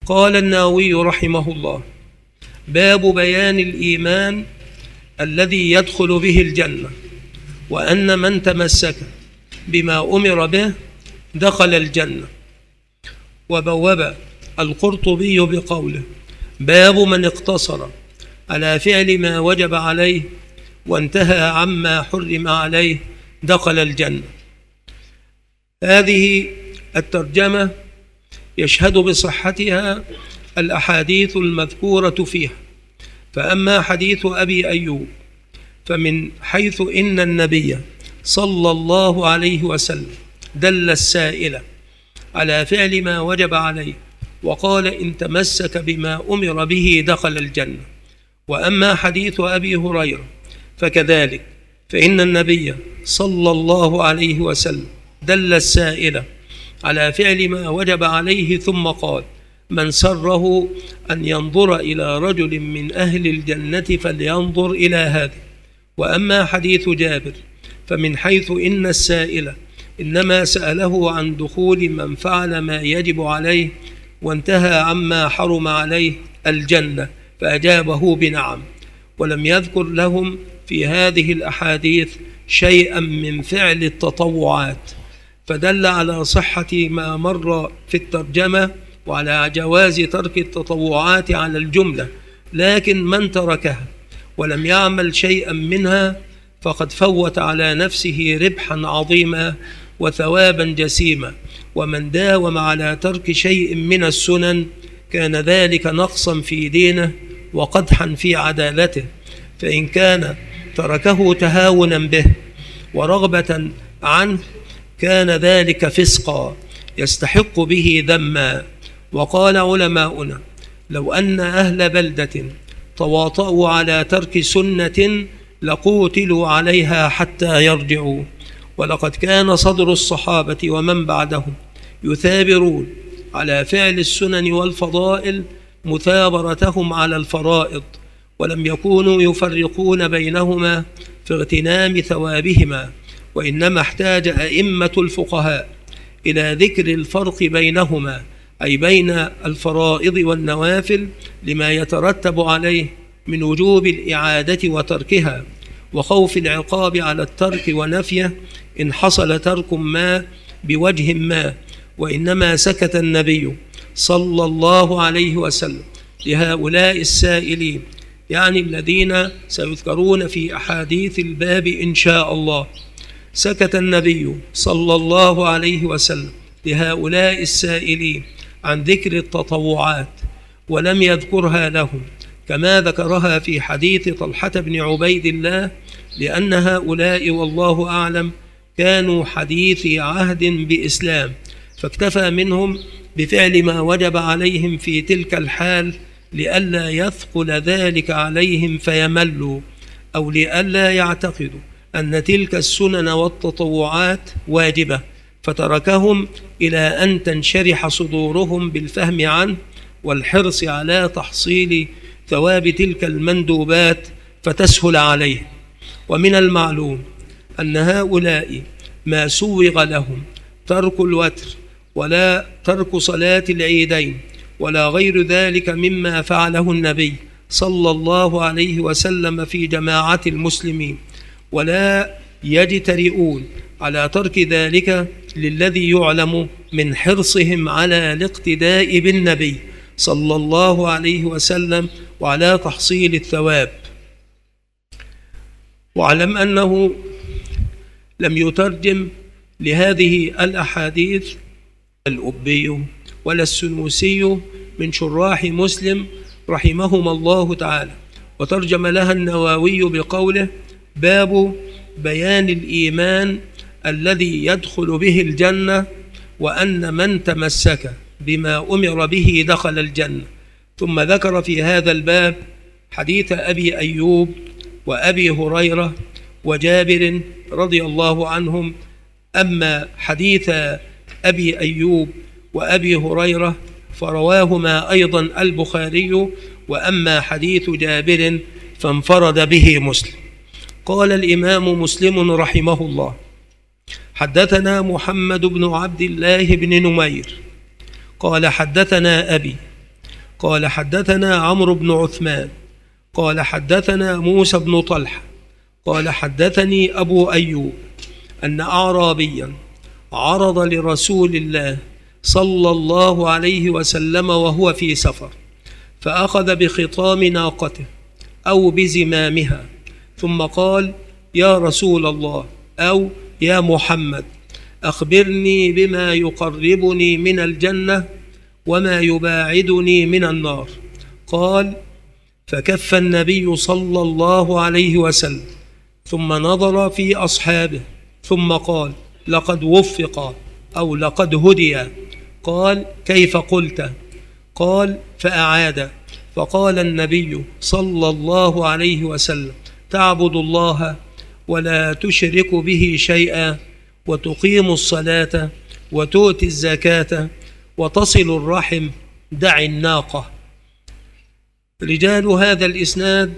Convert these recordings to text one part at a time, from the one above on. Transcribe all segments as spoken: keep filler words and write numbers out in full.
قال النووي رحمه الله: باب بيان الإيمان الذي يدخل به الجنة، وأن من تمسك بما أمر به دخل الجنة. وبوب القرطبي بقوله: باب من اقتصر على فعل ما وجب عليه وانتهى عما حرم عليه دخل الجنة. هذه الترجمة يشهد بصحتها الأحاديث المذكورة فيها. فأما حديث أبي أيوب فمن حيث إن النبي صلى الله عليه وسلم دل السائل على فعل ما وجب عليه وقال: إن تمسك بما أمر به دخل الجنة. وأما حديث أبي هريرة فكذلك، فإن النبي صلى الله عليه وسلم دل السائل على فعل ما وجب عليه ثم قال: من سره أن ينظر إلى رجل من أهل الجنة فلينظر إلى هذا. وأما حديث جابر فمن حيث إن السائل إنما سأله عن دخول من فعل ما يجب عليه وانتهى عما حرم عليه الجنة، فأجابه بنعم، ولم يذكر لهم في هذه الأحاديث شيئا من فعل التطوعات، فدل على صحة ما مر في الترجمة وعلى جواز ترك التطوعات على الجملة. لكن من تركها ولم يعمل شيئا منها فقد فوت على نفسه ربحا عظيما وثوابا جسيما. ومن داوم على ترك شيء من السنن كان ذلك نقصا في دينه وقدحا في عدالته، فإن كان تركه تهاونا به ورغبة عنه كان ذلك فسقا يستحق به ذما. وقال علماؤنا: لو أن أهل بلدة تواطؤوا على ترك سنة لقوتلوا عليها حتى يرجعوا. ولقد كان صدر الصحابة ومن بعدهم يثابرون على فعل السنن والفضائل مثابرتهم على الفرائض، ولم يكونوا يفرقون بينهما في اغتنام ثوابهما، وإنما احتاج أئمة الفقهاء إلى ذكر الفرق بينهما، أي بين الفرائض والنوافل، لما يترتب عليه من وجوب الإعادة وتركها وخوف العقاب على الترك ونفيه إن حصل ترك ما بوجه ما. وإنما سكت النبي صلى الله عليه وسلم لهؤلاء السائلين، يعني الذين سيذكرون في أحاديث الباب إن شاء الله. سكت النبي صلى الله عليه وسلم لهؤلاء السائلين عن ذكر التطوعات ولم يذكرها لهم، كما ذكرها في حديث طلحة بن عبيد الله، لأن هؤلاء والله أعلم كانوا حديثي عهد بإسلام، فاكتفى منهم بفعل ما وجب عليهم في تلك الحال لئلا يثقل ذلك عليهم فيملوا، أو لئلا يعتقدوا أن تلك السنن والتطوعات واجبة، فتركهم إلى أن تنشرح صدورهم بالفهم عنه والحرص على تحصيل ثواب تلك المندوبات فتسهل عليه. ومن المعلوم أن هؤلاء ما سوغ لهم ترك الوتر ولا ترك صلاة العيدين ولا غير ذلك مما فعله النبي صلى الله عليه وسلم في جماعة المسلمين، ولا يجترئون على ترك ذلك للذي يعلم من حرصهم على الاقتداء بالنبي صلى الله عليه وسلم وعلى تحصيل الثواب. واعلم أنه لم يترجم لهذه الأحاديث الأبي ولا السنوسي من شراح مسلم رحمهما الله تعالى، وترجم لها النووي بقوله: باب بيان الإيمان الذي يدخل به الجنة، وأن من تمسك بما أمر به دخل الجنة. ثم ذكر في هذا الباب حديث أبي أيوب وأبي هريرة وجابر رضي الله عنهم. أما حديث أبي أيوب وأبي هريرة فرواهما أيضا البخاري، وأما حديث جابر فانفرد به مسلم. قال الإمام مسلم رحمه الله: حدثنا محمد بن عبد الله بن نمير قال حدثنا أبي قال حدثنا عمرو بن عثمان قال حدثنا موسى بن طلحة قال حدثني أبو أيوب أن أعرابيا عرض لرسول الله صلى الله عليه وسلم وهو في سفر، فأخذ بخطام ناقته أو بزمامها، ثم قال: يا رسول الله، أو يا محمد، أخبرني بما يقربني من الجنة وما يباعدني من النار. قال: فكف النبي صلى الله عليه وسلم، ثم نظر في أصحابه، ثم قال: لقد وفق أو لقد هدي. قال: كيف قلت؟ قال: فأعاد، فقال النبي صلى الله عليه وسلم: تعبد الله ولا تشرك به شيئا، وتقيم الصلاة، وتؤتي الزكاة، وتصل الرحم، دع الناقة. رجال هذا الإسناد: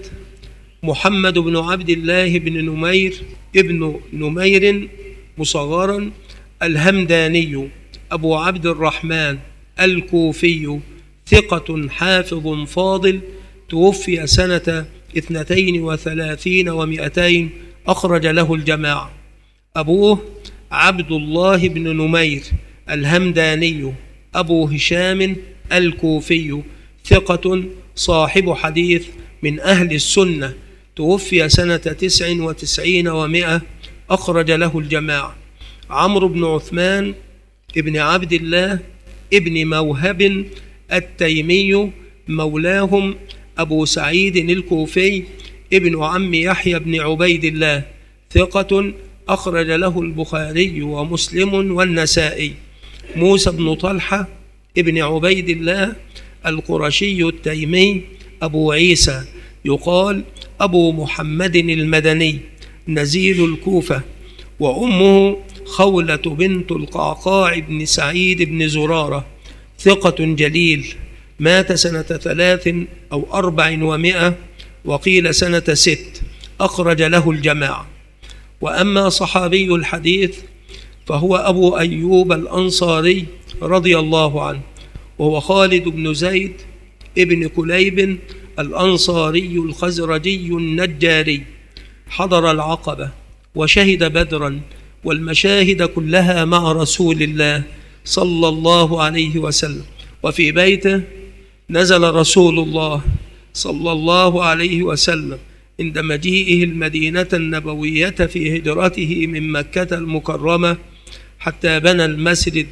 محمد بن عبد الله بن نمير ابن نمير مصغرا الهمداني أبو عبد الرحمن الكوفي، ثقة حافظ فاضل، توفي سنة اثنتين وثلاثين ومئتين، أخرج له الجماعة. أبوه عبد الله بن نمير الهمداني أبو هشام الكوفي، ثقة صاحب حديث من أهل السنة، توفي سنة تسع وتسعين ومئة، أخرج له الجماعة. عمرو بن عثمان ابن عبد الله ابن موهب التيمي، مولاهم أبو سعيد الكوفي، ابن عم يحيى بن عبيد الله، ثقة، أخرج له البخاري ومسلم والنسائي. موسى بن طلحة ابن عبيد الله القرشي التيمي أبو عيسى، يقال أبو محمد المدني، نزيل الكوفة، وأمه خولة بنت القعقاع بن سعيد بن زرارة، ثقة جليل، مات سنة ثلاث أو أربع ومئة، وقيل سنة ست، أخرج له الجماعة. وأما صحابي الحديث فهو أبو أيوب الأنصاري رضي الله عنه، وهو خالد بن زيد ابن كليب الأنصاري الخزرجي النجاري، حضر العقبة وشهد بدرا والمشاهد كلها مع رسول الله صلى الله عليه وسلم، وفي بيته نزل رسول الله صلى الله عليه وسلم عند مجيئه المدينة النبوية في هجرته من مكة المكرمة حتى بنى المسجد.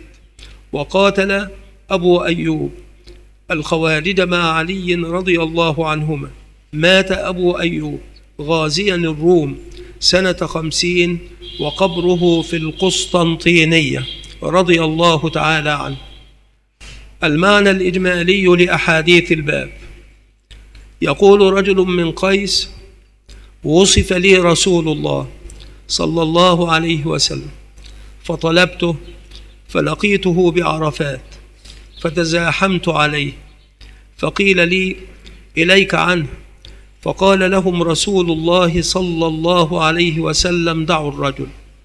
وقاتل أبو أيوب الخوارج مع علي رضي الله عنهما. مات أبو أيوب غازيا الروم سنة خمسين، وقبره في القسطنطينية رضي الله تعالى عنه. المعنى الإجمالي لأحاديث الباب: يقول رجل من قيس: وصف لي رسول الله صلى الله عليه وسلم، فطلبته فلقيته بعرفات، فتزاحمت عليه، فقيل لي: إليك عنه. فقال لهم رسول الله صلى الله عليه وسلم: دعوا الرجل.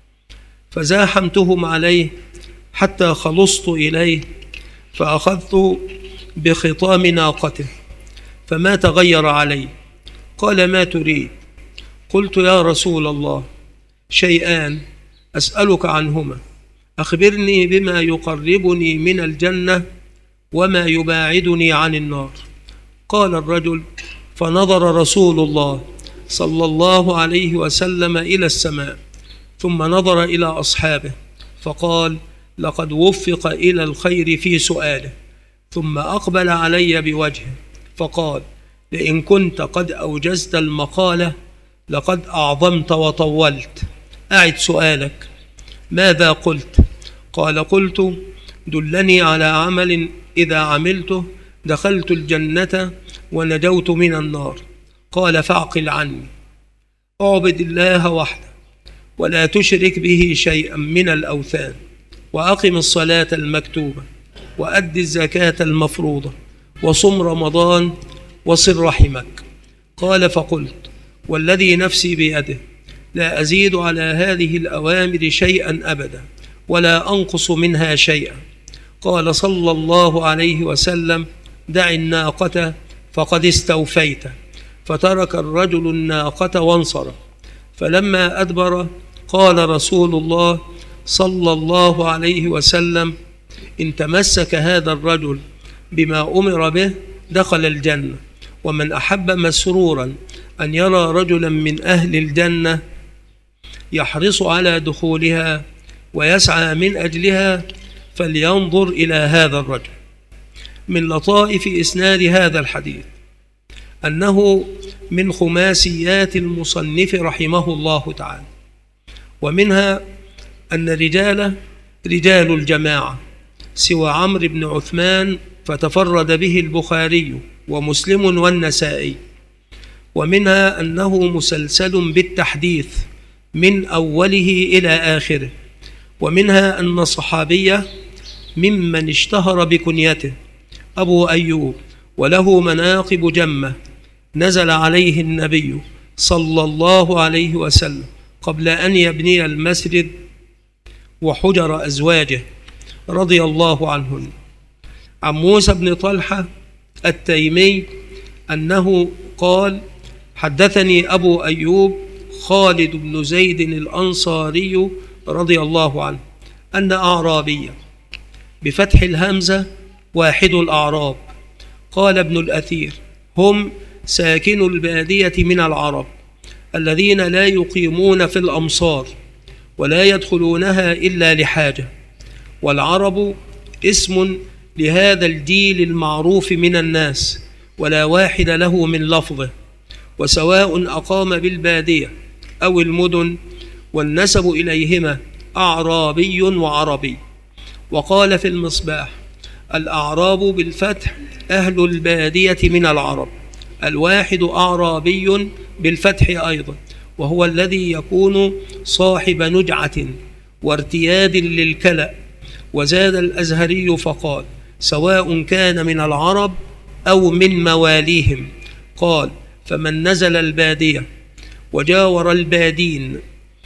فزاحمتهم عليه حتى خلصت إليه، فأخذت بخطام ناقته، فما تغير علي. قال: ما تريد؟ قلت: يا رسول الله، شيئان أسألك عنهما، أخبرني بما يقربني من الجنة وما يباعدني عن النار. قال الرجل: فنظر رسول الله صلى الله عليه وسلم إلى السماء، ثم نظر إلى أصحابه، فقال: لقد وفق إلى الخير في سؤاله. ثم أقبل علي بوجهه فقال: لئن كنت قد أوجزت المقالة لقد أعظمت وطولت، أعد سؤالك. ماذا قلت؟ قال: قلت: دلني على عمل إذا عملته دخلت الجنة ونجوت من النار. قال: فاعقل عني. اعبد الله وحده ولا تشرك به شيئا من الأوثان، وأقم الصلاة المكتوبة، وأد الزكاة المفروضة، وصم رمضان، وصل رحمك. قال: فقلت: والذي نفسي بيده لا أزيد على هذه الأوامر شيئا أبدا ولا أنقص منها شيئا. قال صلى الله عليه وسلم: دع الناقة فقد استوفيت. فترك الرجل الناقة وانصرف. فلما أدبر قال رسول الله صلى الله عليه وسلم: إن تمسك هذا الرجل بما أمر به دخل الجنة، ومن أحب مسرورا أن يرى رجلا من أهل الجنة يحرص على دخولها ويسعى من أجلها فلينظر إلى هذا الرجل. من لطائف إسناد هذا الحديث أنه من خماسيات المصنف رحمه الله تعالى، ومنها أن رجال رجال الجماعة سوى عمرو بن عثمان فتفرد به البخاري ومسلم والنسائي، ومنها أنه مسلسل بالتحديث من أوله إلى آخره، ومنها أن صحابية ممن اشتهر بكنيته أبو أيوب وله مناقب جمة نزل عليه النبي صلى الله عليه وسلم قبل أن يبني المسجد وحجر أزواجه رضي الله عنهن. عن موسى بن طلحة التيمي أنه قال: حدثني أبو أيوب خالد بن زيد الأنصاري رضي الله عنه أن أعرابيا بفتح الهمزة واحد الأعراب. قال ابن الأثير: هم ساكن البادية من العرب الذين لا يقيمون في الأمصار ولا يدخلونها إلا لحاجة، والعرب اسم لهذا الجيل المعروف من الناس ولا واحد له من لفظه، وسواء أقام بالبادية أو المدن، والنسب إليهما أعرابي وعربي. وقال في المصباح: الأعراب بالفتح أهل البادية من العرب، الواحد أعرابي بالفتح أيضا، وهو الذي يكون صاحب نجعة وارتياد للكلأ. وزاد الأزهري فقال: سواء كان من العرب أو من مواليهم. قال: فمن نزل البادية وجاور البادين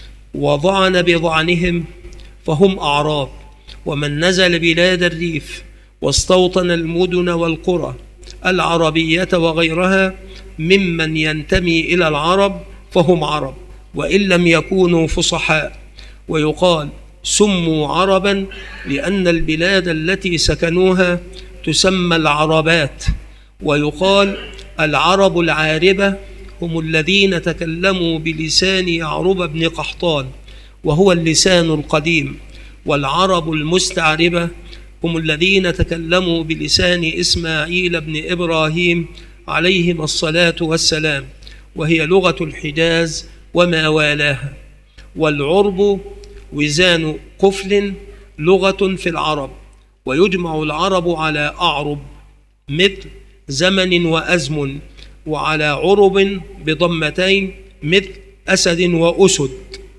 وضعن بضعنهم فهم أعراب، ومن نزل بلاد الريف واستوطن المدن والقرى العربية وغيرها ممن ينتمي إلى العرب فهم عرب وإن لم يكونوا فصحاء. ويقال: سموا عربا لأن البلاد التي سكنوها تسمى العربات. ويقال: العرب العاربة هم الذين تكلموا بلسان يعرب بن قحطان وهو اللسان القديم، والعرب المستعربة هم الذين تكلموا بلسان إسماعيل بن إبراهيم عليهما الصلاة والسلام، وهي لغة الحجاز وما والاها. والعرب وزان قفل لغة في العرب، ويجمع العرب على أعرب مثل زمن وأزمن، وعلى عرب بضمتين مثل أسد وأسد.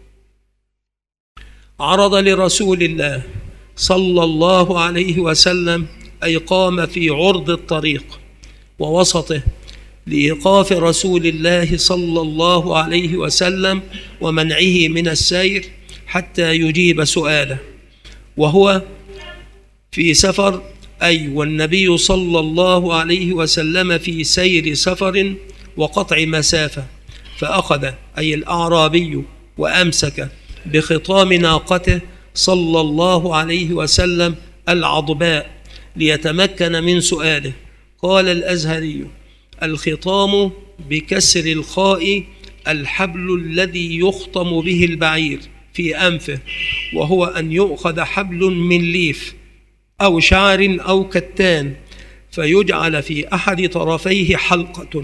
عرض لرسول الله صلى الله عليه وسلم أي قام في عرض الطريق ووسطه لإيقاف رسول الله صلى الله عليه وسلم ومنعه من السير حتى يجيب سؤاله، وهو في سفر، أي والنبي صلى الله عليه وسلم في سير سفر وقطع مسافة، فأخذ أي الأعرابي وأمسك بخطام ناقته صلى الله عليه وسلم العضباء ليتمكن من سؤاله. قال الأزهري: الخطام بكسر الخاء الحبل الذي يخطم به البعير في أنفه، وهو أن يؤخذ حبل من ليف أو شعر أو كتان فيجعل في أحد طرفيه حلقة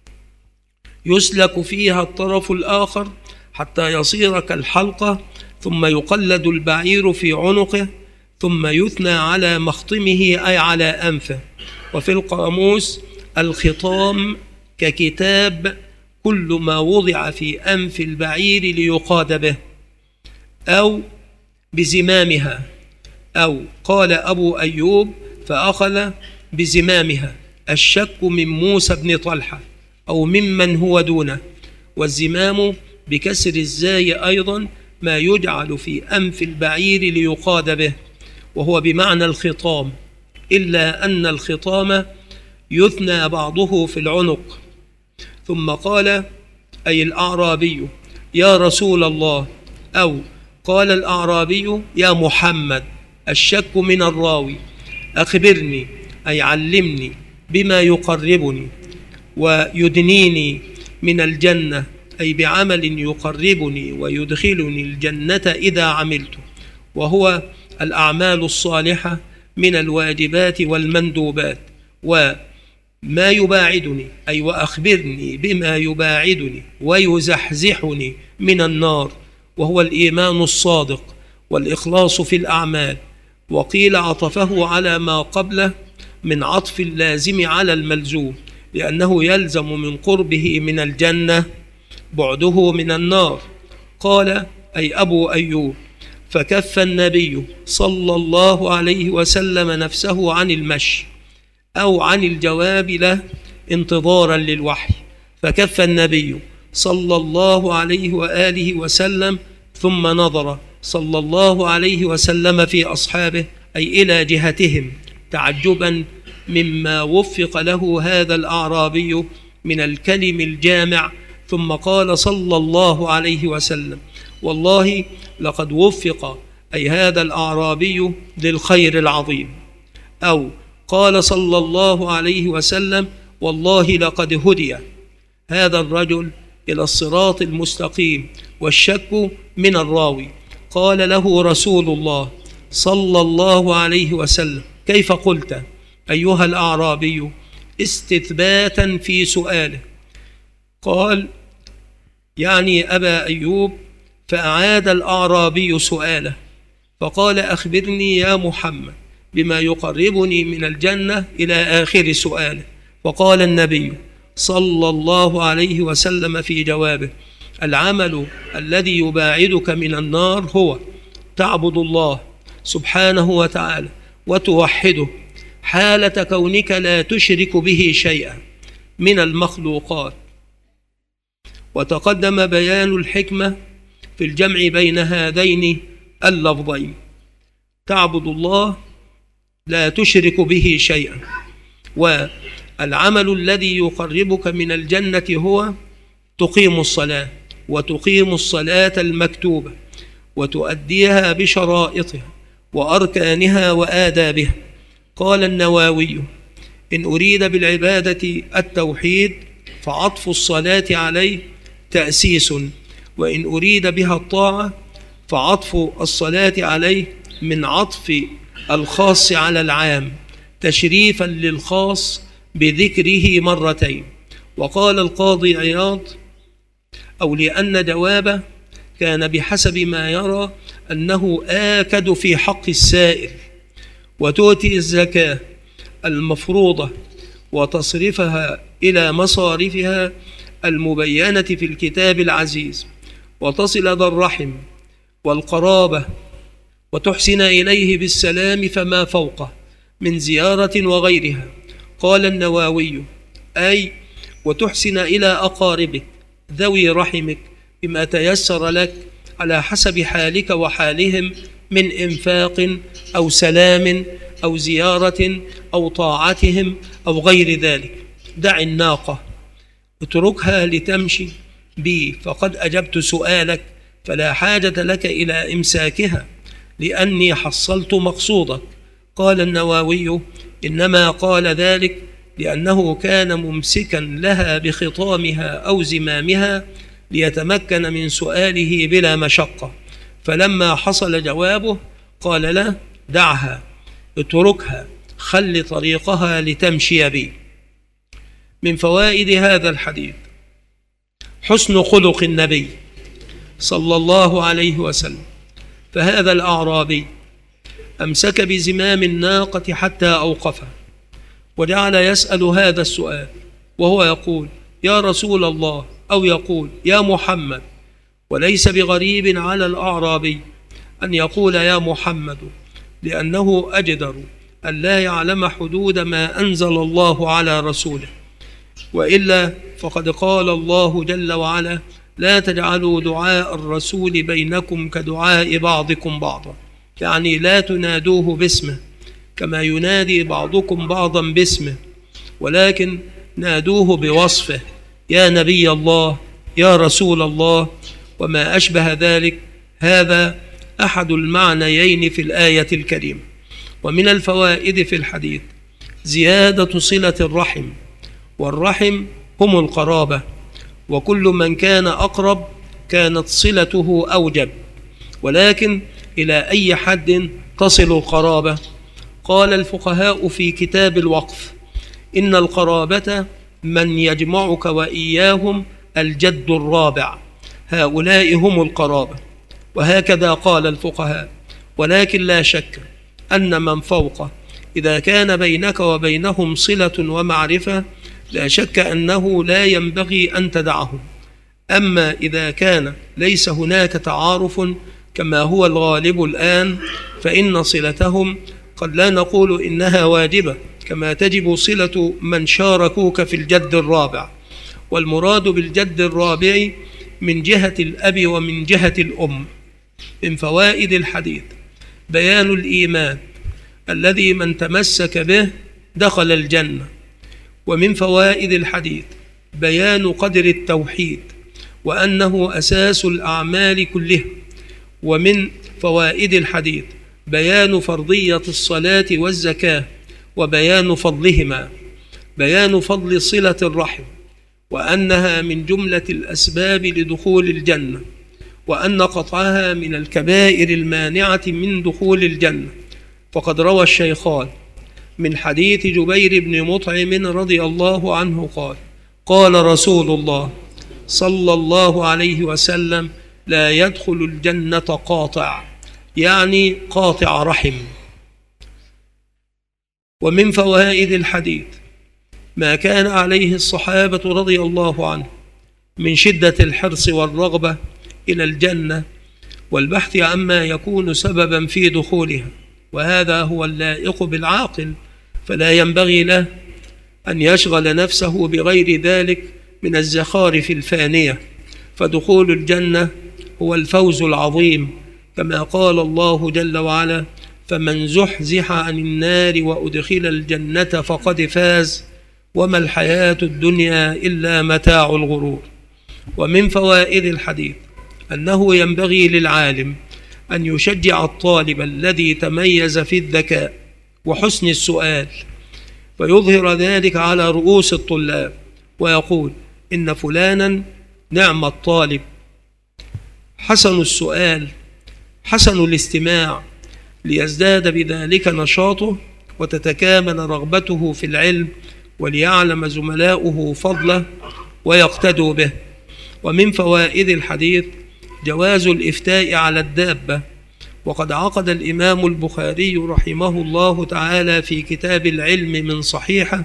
يسلك فيها الطرف الآخر حتى يصير كالحلقة، ثم يقلد البعير في عنقه ثم يثنى على مخطمه أي على أنفه. وفي القاموس: الخطام ككتاب كل ما وضع في أنف البعير ليقاد به أو بزمامها. أو قال أبو أيوب: فأخذ بزمامها. الشك من موسى بن طلحة أو ممن هو دونه. والزمام بكسر الزاي أيضا ما يجعل في أنف البعير ليقاد به، وهو بمعنى الخطام، إلا أن الخطام يثنى بعضه في العنق. ثم قال أي الأعرابي يا رسول الله، أو قال الأعرابي يا محمد، الشك من الراوي، أخبرني أي علمني بما يقربني ويدنيني من الجنة، أي بعمل يقربني ويدخلني الجنة إذا عملته، وهو الأعمال الصالحة من الواجبات والمندوبات. وما يباعدني أي وأخبرني بما يباعدني ويزحزحني من النار، وهو الإيمان الصادق والإخلاص في الأعمال. وقيل عطفه على ما قبله من عطف اللازم على الملزوم، لأنه يلزم من قربه من الجنة بعده من النار. قال أي أبو أيوب فكف النبي صلى الله عليه وسلم نفسه عن المشي أو عن الجواب له انتظارا للوحي، فكف النبي صلى الله عليه وآله وسلم ثم نظر صلى الله عليه وسلم في أصحابه أي إلى جهتهم تعجبا مما وفق له هذا الأعرابي من الكلم الجامع. ثم قال صلى الله عليه وسلم والله لقد وفق أي هذا الأعرابي للخير العظيم. أو قال صلى الله عليه وسلم والله لقد هدي هذا الرجل إلى الصراط المستقيم، والشك من الراوي. قال له رسول الله صلى الله عليه وسلم كيف قلت أيها الأعرابي، استثباتا في سؤاله. قال يعني أبا أيوب، فأعاد الأعرابي سؤاله فقال أخبرني يا محمد بما يقربني من الجنة إلى آخر سؤاله. فقال النبي صلى الله عليه وسلم في جوابه العمل الذي يباعدك من النار هو تعبد الله سبحانه وتعالى وتوحده حالة كونك لا تشرك به شيئا من المخلوقات. وتقدم بيان الحكمة في الجمع بين هذين اللفظين، تعبد الله لا تشرك به شيئا، والعمل الذي يقربك من الجنة هو تقيم الصلاة، وتقيم الصلاة المكتوبة وتؤديها بشرائطها وأركانها وآدابها. قال النووي إن أريد بالعبادة التوحيد فعطف الصلاة عليه تأسيس، وإن أريد بها الطاعة فعطف الصلاة عليه من عطف الخاص على العام تشريفا للخاص بذكره مرتين. وقال القاضي عياض أو لأن جوابه كان بحسب ما يرى أنه آكد في حق السائل، وتؤتي الزكاة المفروضة وتصرفها إلى مصارفها المبينة في الكتاب العزيز، وتصل ذا الرحم والقرابة وتحسن إليه بالسلام فما فوقه من زيارة وغيرها. قال النووي أي وتحسن إلى أقاربك ذوي رحمك بما تيسر لك على حسب حالك وحالهم من إنفاق أو سلام أو زيارة أو طاعتهم أو غير ذلك. دع الناقة اتركها لتمشي بي فقد أجبت سؤالك، فلا حاجة لك إلى إمساكها لأني حصلت مقصودك. قال النووي إنما قال ذلك لأنه كان ممسكا لها بخطامها أو زمامها ليتمكن من سؤاله بلا مشقة، فلما حصل جوابه قال له دعها اتركها خل طريقها لتمشي بي. من فوائد هذا الحديث حسن خلق النبي صلى الله عليه وسلم، فهذا الأعرابي أمسك بزمام الناقة حتى أوقفها وجعل يسأل هذا السؤال وهو يقول يا رسول الله أو يقول يا محمد، وليس بغريب على الأعرابي أن يقول يا محمد لأنه أجدر أن لا يعلم حدود ما أنزل الله على رسوله، وإلا فقد قال الله جل وعلا لا تجعلوا دعاء الرسول بينكم كدعاء بعضكم بعضا، يعني لا تنادوه باسمه كما ينادي بعضكم بعضا باسمه. ولكن نادوه بوصفه: يا نبي الله، يا رسول الله، وما أشبه ذلك. هذا أحد المعنيين في الآية الكريمة. ومن الفوائد في الحديث زيادة صلة الرحم، والرحم هم القرابة، وكل من كان أقرب كانت صلته أوجب، ولكن إلى أي حد تصل القرابة؟ قال الفقهاء في كتاب الوقف: إن القرابة من يجمعك وإياهم الجد الرابع، هؤلاء هم القرابة. وهكذا قال الفقهاء. ولكن لا شك أن من فوقه إذا كان بينك وبينهم صلة ومعرفة لا شك أنه لا ينبغي أن تدعهم. أما إذا كان ليس هناك تعارف كما هو الغالب الآن فإن صلتهم قد لا نقول إنها واجبة، كما تجب صلة من شاركوك في الجد الرابع. والمراد بالجد الرابع من جهة الأب ومن جهة الأم. من فوائد الحديث بيان الإيمان الذي من تمسك به دخل الجنة. ومن فوائد الحديث بيان قدر التوحيد وأنه أساس الأعمال كلها. ومن فوائد الحديث بيان فرضية الصلاة والزكاة وبيان فضلهما. بيان فضل صلة الرحم وأنها من جملة الأسباب لدخول الجنة، وأن قطعها من الكبائر المانعة من دخول الجنة. فقد روى الشيخان من حديث جبير بن مطعم رضي الله عنه قال: قال رسول الله صلى الله عليه وسلم: لا يدخل الجنة قاطع، يعني قاطع رحم. ومن فوائد الحديث ما كان عليه الصحابة رضي الله عنهم من شدة الحرص والرغبة إلى الجنة والبحث عما يكون سببا في دخولها، وهذا هو اللائق بالعاقل، فلا ينبغي له أن يشغل نفسه بغير ذلك من الزخارف الفانية. فدخول الجنة هو الفوز العظيم، كما قال الله جل وعلا: فمن زحزح عن النار وأدخل الجنة فقد فاز وما الحياة الدنيا إلا متاع الغرور. ومن فوائد الحديث أنه ينبغي للعالم أن يشجع الطالب الذي تميز في الذكاء وحسن السؤال، فيظهر ذلك على رؤوس الطلاب ويقول: إن فلانا نعم الطالب، حسن السؤال، حسن الاستماع، ليزداد بذلك نشاطه وتتكامل رغبته في العلم، وليعلم زملاؤه فضله ويقتدوا به. ومن فوائد الحديث جواز الإفتاء على الدابة. وقد عقد الإمام البخاري رحمه الله تعالى في كتاب العلم من صحيحه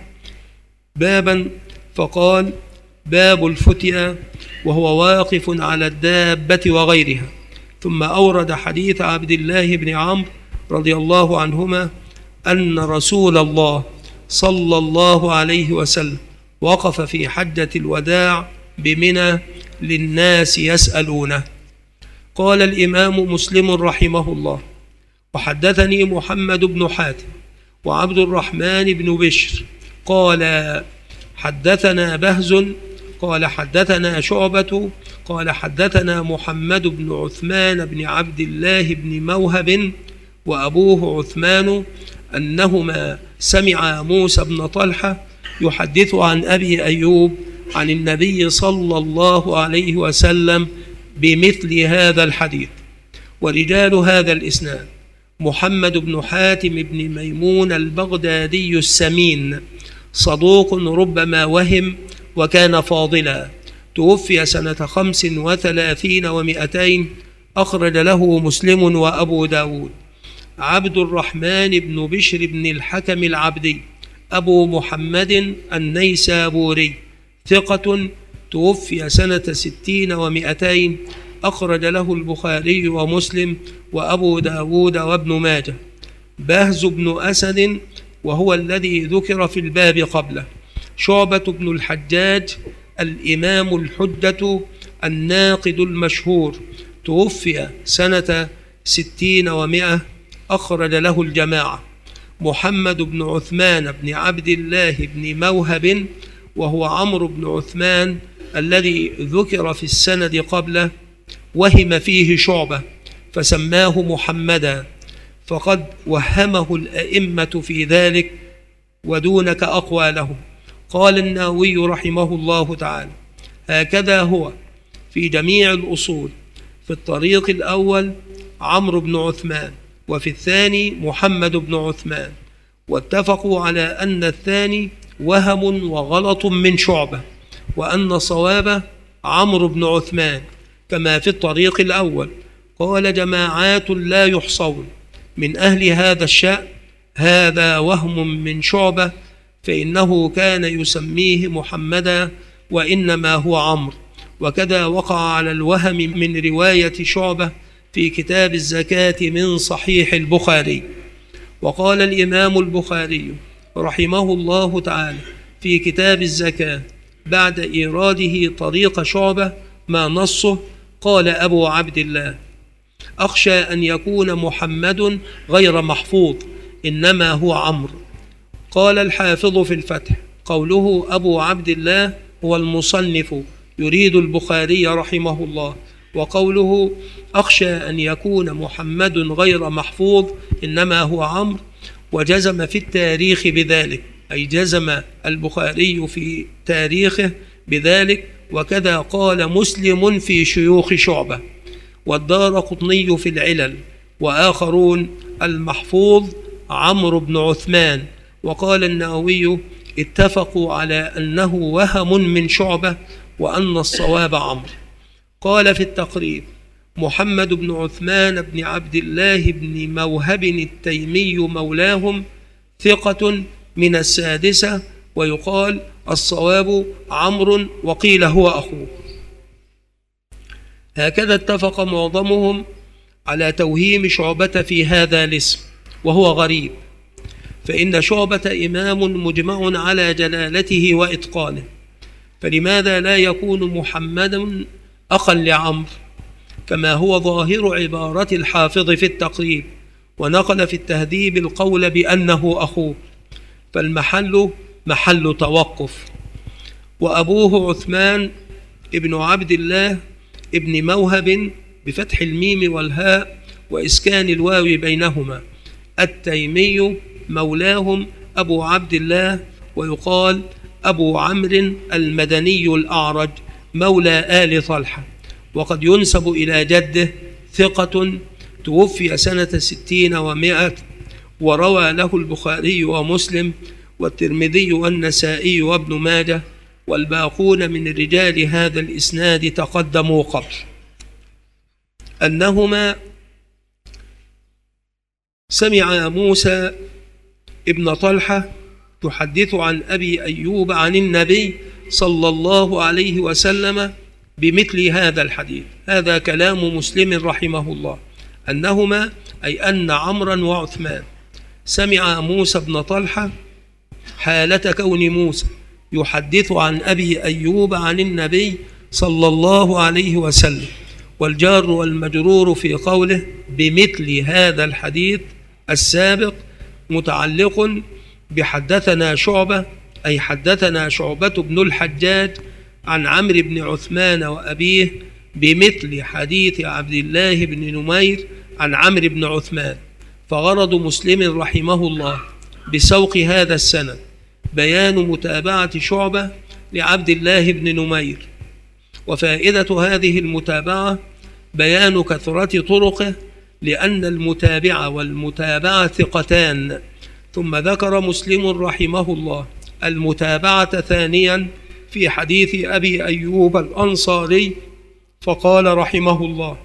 بابا فقال: باب الفتيا، وهو واقف على الدابة وغيرها. ثم أورد حديث عبد الله بن عمرو رضي الله عنهما أن رسول الله صلى الله عليه وسلم وقف في حجة الوداع بمنى للناس يسألونه. قال الإمام مسلم رحمه الله: وحدثني محمد بن حاتم وعبد الرحمن بن بشر قال حدثنا بهز قال حدثنا شعبة قال حدثنا محمد بن عثمان بن عبد الله بن موهب وأبوه عثمان أنهما سمعا موسى بن طلحة يحدث عن أبي أيوب عن النبي صلى الله عليه وسلم بمثل هذا الحديث. ورجال هذا الإسناد محمد بن حاتم بن ميمون البغدادي السمين، صدوق ربما وهم وكان فاضلا، توفي سنة خمس وثلاثين ومئتين، أخرج له مسلم وأبو داود. عبد الرحمن بن بشر بن الحكم العبدي أبو محمد النيسابوري، ثقة، توفي سنة ستين ومئتين، أخرج له البخاري ومسلم وأبو داود وابن ماجه. بهز بن أسد وهو الذي ذكر في الباب قبله. شعبة بن الحجاج الإمام الحجة الناقد المشهور، توفي سنة ستين ومئة، أخرج له الجماعة. محمد بن عثمان بن عبد الله بن موهب، وهو عمرو بن عثمان الذي ذكر في السند قبله، وهم فيه شعبة فسماه محمدا، فقد وهمه الأئمة في ذلك ودونك أقوى له. قال النووي رحمه الله تعالى: هكذا هو في جميع الأصول، في الطريق الأول عمرو بن عثمان، وفي الثاني محمد بن عثمان، واتفقوا على أن الثاني وهم وغلط من شعبة، وأن صوابه عمرو بن عثمان كما في الطريق الأول. قال جماعات لا يحصون من أهل هذا الشأن: هذا وهم من شعبة، فإنه كان يسميه محمدا وإنما هو عمرو. وكذا وقع على الوهم من رواية شعبة في كتاب الزكاة من صحيح البخاري. وقال الإمام البخاري رحمه الله تعالى في كتاب الزكاة بعد إيراده طريق شعبة ما نصه: قال أبو عبد الله: أخشى أن يكون محمد غير محفوظ، إنما هو عمرو. قال الحافظ في الفتح: قوله أبو عبد الله هو المصنف يريد البخاري رحمه الله، وقوله أخشى أن يكون محمد غير محفوظ إنما هو عمرو، وجزم في التاريخ بذلك، أي جزم البخاري في تاريخه بذلك. وكذا قال مسلم في شيوخ شعبة، والدارقطني في العلل، وآخرون المحفوظ عمرو بن عثمان. وقال النووي: اتفقوا على أنه وهم من شعبة وأن الصواب عمرو. قال في التقريب: محمد بن عثمان بن عبد الله بن موهب التيمي مولاهم، ثقة من السادسة، ويقال الصواب عمرو، وقيل هو أخوه. هكذا اتفق معظمهم على توهيم شعبة في هذا الاسم، وهو غريب، فإن شعبة إمام مجمع على جلالته وإتقانه، فلماذا لا يكون محمد أخا لعمرو كما هو ظاهر عبارة الحافظ في التقريب، ونقل في التهذيب القول بأنه أخوه، فالمحل محل توقف. وأبوه عثمان ابن عبد الله ابن موهب بفتح الميم والهاء وإسكان الواو بينهما، التيمي مولاهم أبو عبد الله، ويقال أبو عمرو المدني الأعرج مولى آل طلحة، وقد ينسب إلى جده، ثقة توفي سنة ستين ومائة، وروى له البخاري ومسلم والترمذي والنسائي وابن ماجه، والباقون من رجال هذا الإسناد تقدموا قبل. أنهما سمع موسى ابن طلحة يحدث عن أبي أيوب عن النبي صلى الله عليه وسلم بمثل هذا الحديث. هذا كلام مسلم رحمه الله، أنهما أي أن عمرا وعثمان سمع موسى بن طلحة حالة كون موسى يحدث عن أبي أيوب عن النبي صلى الله عليه وسلم، والجار والمجرور في قوله بمثل هذا الحديث السابق متعلق بحدثنا شعبة، أي حدثنا شعبة بن الحجاج عن عمرو بن عثمان وأبيه بمثل حديث عبد الله بن نمير عن عمرو بن عثمان. فغرض مسلم رحمه الله بسوق هذا السند بيان متابعة شعبة لعبد الله بن نمير، وفائدة هذه المتابعة بيان كثرة طرقه، لأن المتابع والمتابعة ثقتان. ثم ذكر مسلم رحمه الله المتابعة ثانيا في حديث أبي أيوب الأنصاري، فقال رحمه الله: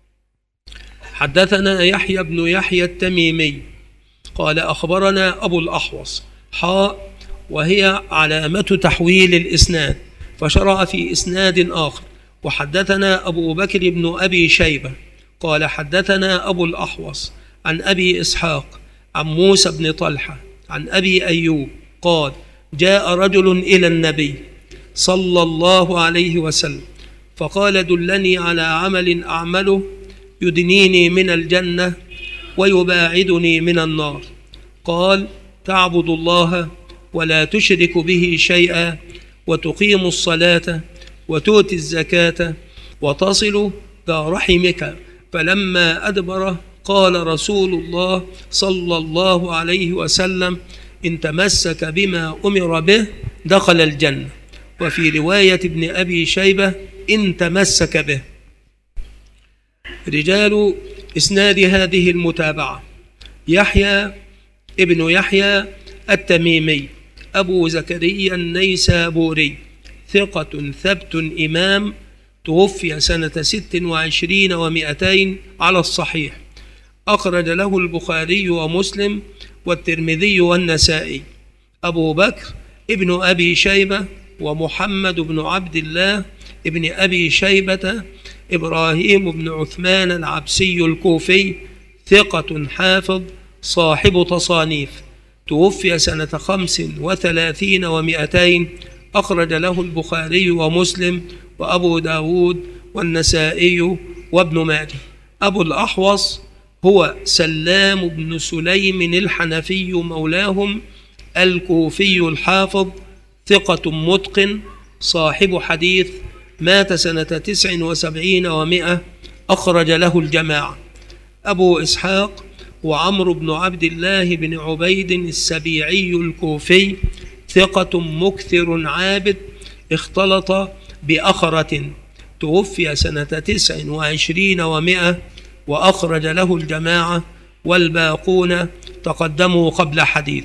حدثنا يحيى بن يحيى التميمي قال أخبرنا أبو الأحوص حاء، وهي علامة تحويل الإسناد، فشرع في إسناد آخر: وحدثنا أبو بكر بن أبي شيبة قال حدثنا أبو الأحوص عن أبي إسحاق عن موسى بن طلحة عن أبي أيوب قال: جاء رجل إلى النبي صلى الله عليه وسلم فقال: دلني على عمل أعمله يدنيني من الجنة ويباعدني من النار. قال: تعبد الله ولا تشرك به شيئا، وتقيم الصلاة، وتؤتي الزكاة، وتصل ذا رحمك. فلما أدبر قال رسول الله صلى الله عليه وسلم: إن تمسك بما أمر به دخل الجنة. وفي رواية ابن أبي شيبة: إن تمسك به. رجال إسناد هذه المتابعة: يحيى ابن يحيى التميمي أبو زكريا النيسابوري، ثقة ثبت إمام، توفي سنة ست وعشرين ومئتين على الصحيح، أخرج له البخاري ومسلم والترمذي والنسائي. أبو بكر ابن أبي شيبة ومحمد بن عبد الله ابن أبي شيبة إبراهيم بن عثمان العبسي الكوفي، ثقة حافظ صاحب تصانيف، توفي سنة خمس وثلاثين ومئتين، أخرج له البخاري ومسلم وأبو داود والنسائي وابن ماجه. أبو الأحوص هو سلام بن سليم الحنفي مولاهم الكوفي الحافظ، ثقة متقن صاحب حديث، مات سنة تسع وسبعين ومئة، أخرج له الجماعة. أبو إسحاق وعمرو بن عبد الله بن عبيد السبيعي الكوفي، ثقة مكثر عابد، اختلط بأخرة، توفي سنة تسع وعشرين ومئة، وأخرج له الجماعة، والباقون تقدموا قبل حديث.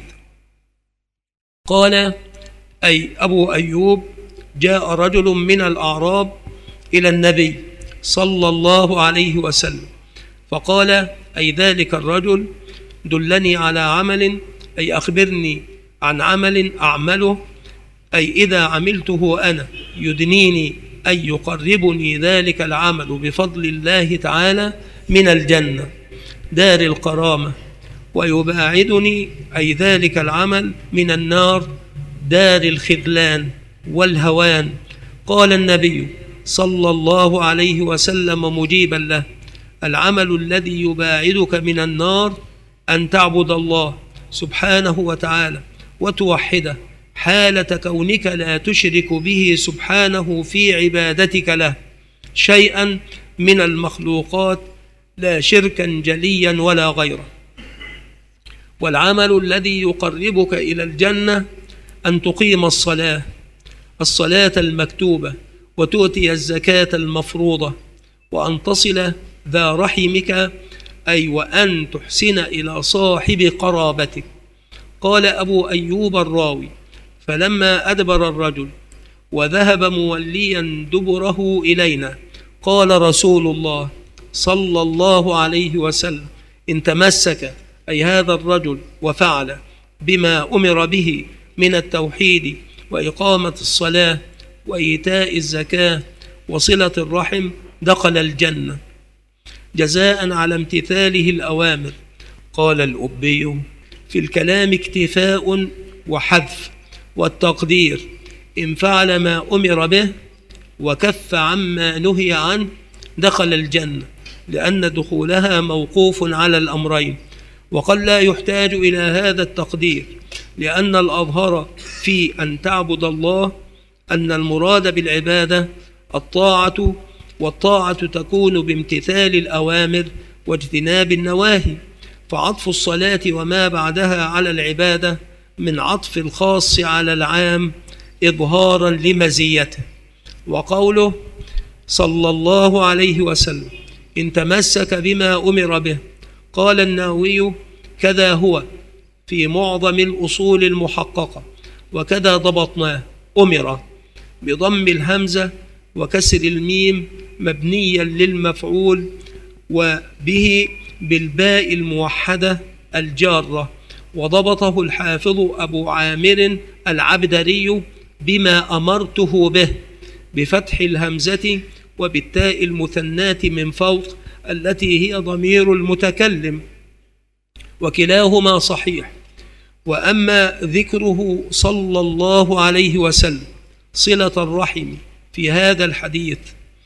قال أي أبو أيوب: جاء رجل من الأعراب إلى النبي صلى الله عليه وسلم فقال: أي ذلك الرجل دلني على عمل، أي أخبرني عن عمل أعمله، أي إذا عملته أنا يدنيني، أي يقربني ذلك العمل بفضل الله تعالى من الجنة دار القرامة، ويباعدني أي ذلك العمل من النار دار الخذلان والهوان. قال النبي صلى الله عليه وسلم مجيبا له: العمل الذي يباعدك من النار أن تعبد الله سبحانه وتعالى وتوحده حالة كونك لا تشرك به سبحانه في عبادتك له شيئا من المخلوقات، لا شركا جليا ولا غيره. والعمل الذي يقربك إلى الجنة أن تقيم الصلاة الصلاة المكتوبة، وتؤتي الزكاة المفروضة، وأن تصل ذا رحمك، أي وأن تحسن إلى صاحب قرابتك. قال أبو أيوب الراوي: فلما أدبر الرجل وذهب موليا دبره إلينا قال رسول الله صلى الله عليه وسلم: إن تمسك أي هذا الرجل وفعل بما أمر به من التوحيد وإقامة الصلاة وإيتاء الزكاة وصلة الرحم دخل الجنة جزاء على امتثاله الأوامر. قال الأبي: في الكلام اكتفاء وحذف، والتقدير إن فعل ما أمر به وكف عما نهي عنه دخل الجنة، لأن دخولها موقوف على الأمرين. وقد لا يحتاج إلى هذا التقدير، لأن الأظهر في أن تعبد الله أن المراد بالعبادة الطاعة، والطاعة تكون بامتثال الأوامر واجتناب النواهي، فعطف الصلاة وما بعدها على العبادة من عطف الخاص على العام إظهارا لمزيته. وقوله صلى الله عليه وسلم: إن تمسك بما أمر به، قال النووي: كذا هو في معظم الأصول المحققة، وكذا ضبطناه. أمر بضم الهمزة وكسر الميم مبنيا للمفعول، وبه بالباء الموحدة الجارة. وضبطه الحافظ أبو عامر العبدري بما أمرته به بفتح الهمزة وبالتاء المثناة من فوق التي هي ضمير المتكلم، وكلاهما صحيح. وأما ذكره صلى الله عليه وسلم صلة الرحم في هذا الحديث،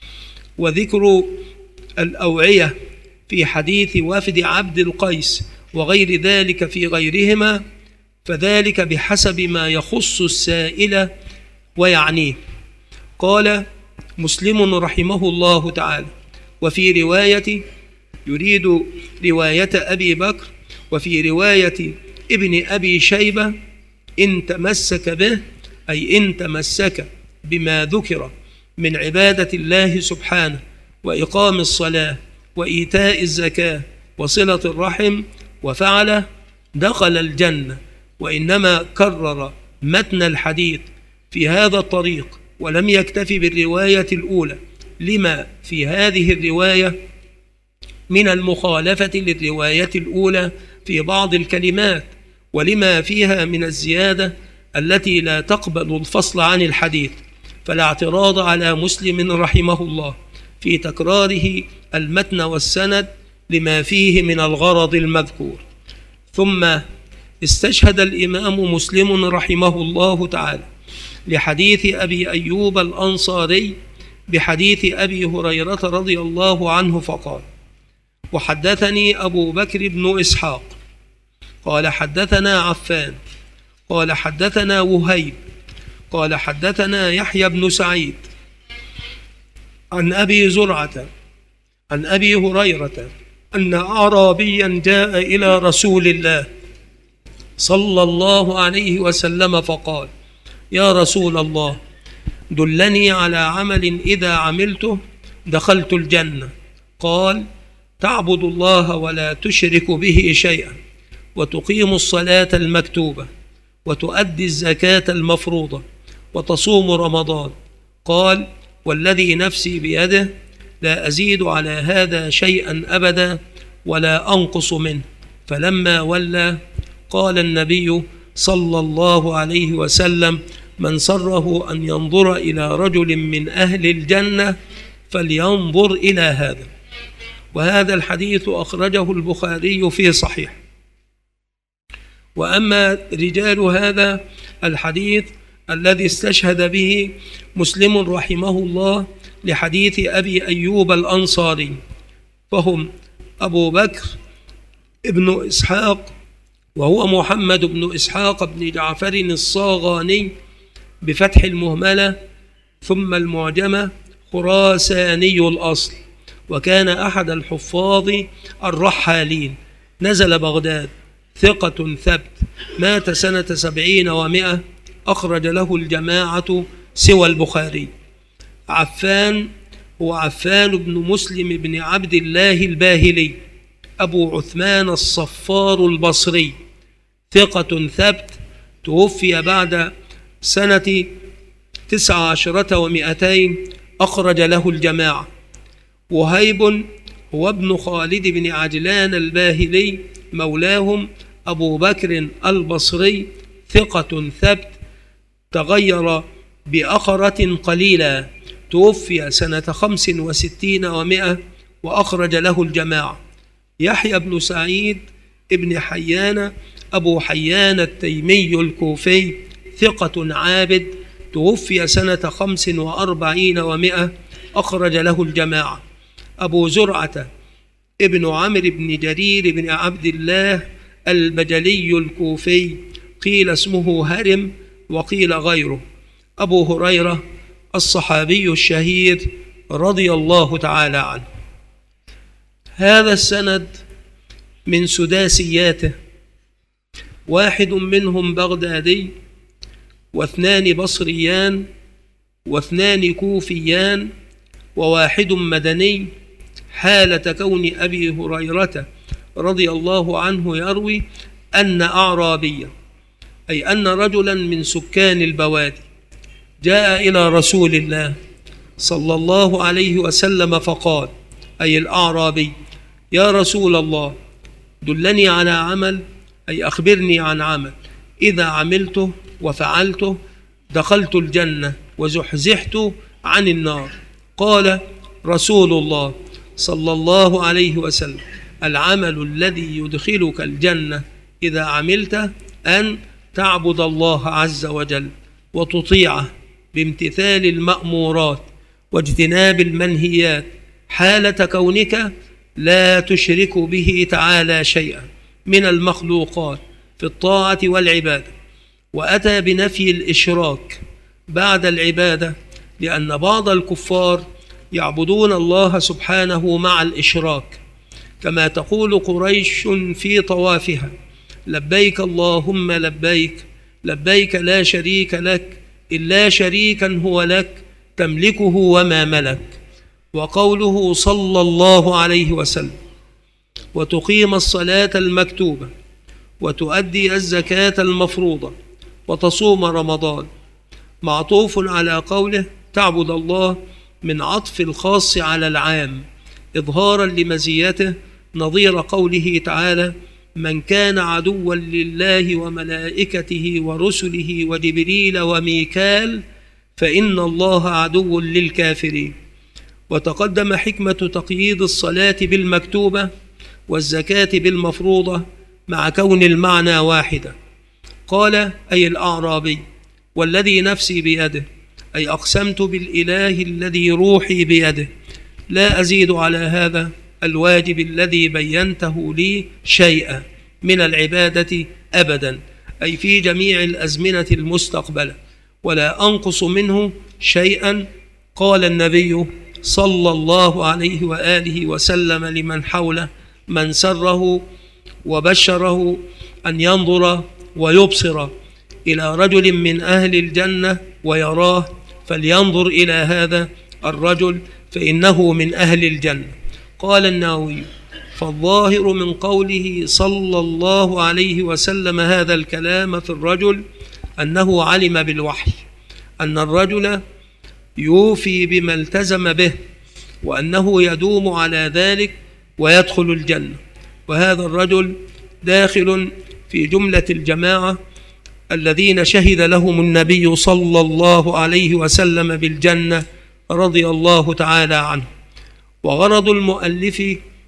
وذكر الأوعية في حديث وفد عبد القيس، وغير ذلك في غيرهما، فذلك بحسب ما يخص السائل ويعنيه. قال مسلم رحمه الله تعالى: وفي رواية، يريد رواية أبي بكر، وفي رواية ابن أبي شيبة: إن تمسك به، أي إن تمسك بما ذكر من عبادة الله سبحانه وإقام الصلاة وإيتاء الزكاة وصلة الرحم وفعله، دخل الجنة. وإنما كرر متن الحديث في هذا الطريق ولم يكتفي بالرواية الأولى لما في هذه الرواية من المخالفة للرواية الأولى في بعض الكلمات، ولما فيها من الزيادة التي لا تقبل الفصل عن الحديث، فلا اعتراض على مسلم رحمه الله في تكراره المتن والسند لما فيه من الغرض المذكور. ثم استشهد الإمام مسلم رحمه الله تعالى لحديث أبي أيوب الأنصاري بحديث أبي هريرة رضي الله عنه فقال: وحدثني أبو بكر بن إسحاق قال حدثنا عفان قال حدثنا وهيب قال حدثنا يحيى بن سعيد عن أبي زرعة عن أبي هريرة أن أعرابيا جاء إلى رسول الله صلى الله عليه وسلم فقال: يا رسول الله، دلني على عمل إذا عملته دخلت الجنة. قال: تعبد الله ولا تشرك به شيئا، وتقيم الصلاة المكتوبة، وتؤدي الزكاة المفروضة، وتصوم رمضان. قال: والذي نفسي بيده لا أزيد على هذا شيئا أبدا ولا أنقص منه. فلما ولى قال النبي صلى الله عليه وسلم: من سره أن ينظر إلى رجل من أهل الجنة فلينظر إلى هذا. وهذا الحديث أخرجه البخاري في صحيح. وأما رجال هذا الحديث الذي استشهد به مسلم رحمه الله لحديث أبي أيوب الأنصاري فهم أبو بكر ابن إسحاق، وهو محمد بن إسحاق بن جعفر الصاغاني بفتح المهملة ثم المعجمة، خراساني الأصل، وكان أحد الحفاظ الرحالين، نزل بغداد، ثقة ثبت، مات سنة سبعين ومائة، أخرج له الجماعة سوى البخاري. عفان هو عفان بن مسلم بن عبد الله الباهلي أبو عثمان الصفار البصري، ثقة ثبت، توفي بعد سنة تسع عشرة ومئتين، أخرج له الجماعة. وهيب هو ابن خالد بن عجلان الباهلي مولاهم أبو بكر البصري، ثقة ثبت، تغير بأخرة قليلة، توفي سنة خمس وستين ومائة، وأخرج له الجماعة. يحيى بن سعيد ابن حيان أبو حيان التيمي الكوفي، ثقة عابد، توفي سنة خمس وأربعين ومائة، أخرج له الجماعة. أبو زرعة ابن عمرو بن جرير بن عبد الله البجلي الكوفي، قيل اسمه هرم وقيل غيره. أبو هريرة الصحابي الشهير رضي الله تعالى عنه. هذا السند من سداسياته، واحد منهم بغدادي، واثنان بصريان، واثنان كوفيان، وواحد مدني، حالة كون أبي هريرة رضي الله عنه يروي أن أعرابيا، أي أن رجلا من سكان البوادي، جاء إلى رسول الله صلى الله عليه وسلم فقال، أي الأعرابي: يا رسول الله، دلني على عمل، أي أخبرني عن عمل إذا عملته وفعلته دخلت الجنة وزحزحت عن النار. قال رسول الله صلى الله عليه وسلم: العمل الذي يدخلك الجنة إذا عملته أن تعبد الله عز وجل وتطيعه بامتثال المأمورات واجتناب المنهيات، حالة كونك لا تشرك به تعالى شيئا، من المخلوقات في الطاعة والعبادة، وأتى بنفي الإشراك بعد العبادة، لأن بعض الكفار يعبدون الله سبحانه مع الإشراك، كما تقول قريش في طوافها: لبيك اللهم لبيك، لبيك لا شريك لك إلا شريكا هو لك تملكه وما ملك. وقوله صلى الله عليه وسلم: وتقيم الصلاة المكتوبة، وتؤدي الزكاة المفروضة، وتصوم رمضان، معطوف على قوله تعبد الله من عطف الخاص على العام إظهارا لمزيته، نظير قوله تعالى: من كان عدوا لله وملائكته ورسله وجبريل وميكال فإن الله عدو للكافرين. وتقدم حكمة تقييد الصلاة بالمكتوبة والزكاة بالمفروضة مع كون المعنى واحدا. قال: أي الأعرابي والذي نفسي بيده، أي أقسمت بالإله الذي روحي بيده، لا أزيد على هذا الواجب الذي بينته لي شيئا من العبادة أبدا، أي في جميع الأزمنة المستقبلة، ولا أنقص منه شيئا. قال النبي صلى الله عليه وآله وسلم لمن حوله من سره وبشره أن ينظر ويبصر إلى رجل من أهل الجنة ويراه، فلينظر إلى هذا الرجل فإنه من أهل الجنة. قال النووي: فالظاهر من قوله صلى الله عليه وسلم هذا الكلام في الرجل أنه علم بالوحي أن الرجل يوفي بما التزم به، وأنه يدوم على ذلك ويدخل الجنة، وهذا الرجل داخل في جملة الجماعة الذين شهد لهم النبي صلى الله عليه وسلم بالجنة رضي الله تعالى عنه. وغرض المؤلف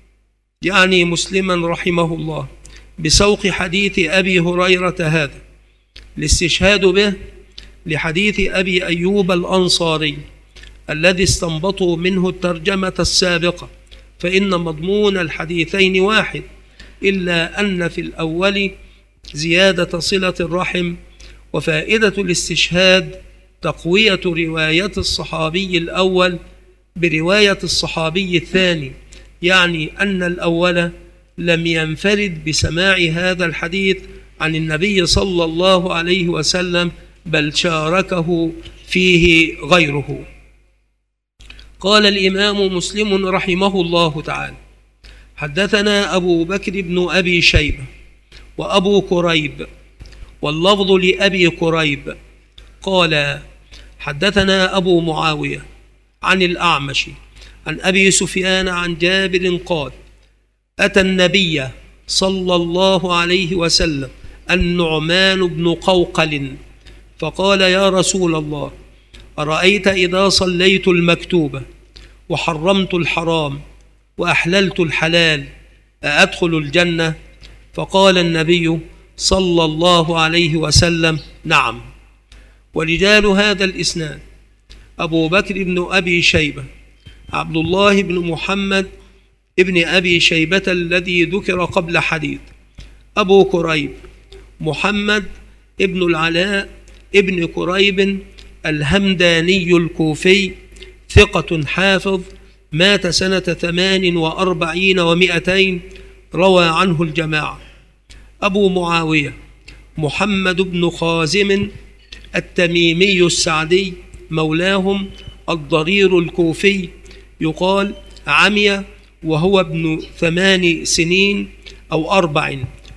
يعني مسلما رحمه الله بسوق حديث أبي هريرة هذا الاستشهاد به لحديث أبي أيوب الأنصاري الذي استنبطوا منه الترجمة السابقة، فإن مضمون الحديثين واحد، إلا أن في الأول زيادة صلة الرحم. وفائدة الاستشهاد تقوية رواية الصحابي الأول برواية الصحابي الثاني، يعني أن الأول لم ينفرد بسماع هذا الحديث عن النبي صلى الله عليه وسلم، بل شاركه فيه غيره. قال الإمام مسلم رحمه الله تعالى: حدثنا أبو بكر بن أبي شيبة وأبو كريب، واللفظ لأبي كريب، قال: حدثنا أبو معاوية عن الأعمش عن أبي سفيان عن جابر قال: أتى النبي صلى الله عليه وسلم النعمان بن قوقل فقال: يا رسول الله، أرأيت إذا صليت المكتوبة وحرمت الحرام وأحللت الحلال أأدخل الجنة؟ فقال النبي صلى الله عليه وسلم: نعم. ورجال هذا الإسناد: أبو بكر بن أبي شيبة عبد الله بن محمد ابن أبي شيبة الذي ذكر قبل حديث، أبو كريب محمد ابن العلاء ابن كريب الهمداني الكوفي، ثقة حافظ، مات سنة ثمان وأربعين ومائتين، روى عنه الجماعة. أبو معاوية محمد بن خازم التميمي السعدي مولاهم الضرير الكوفي، يقال عمي وهو ابن ثمان سنين أو أربع،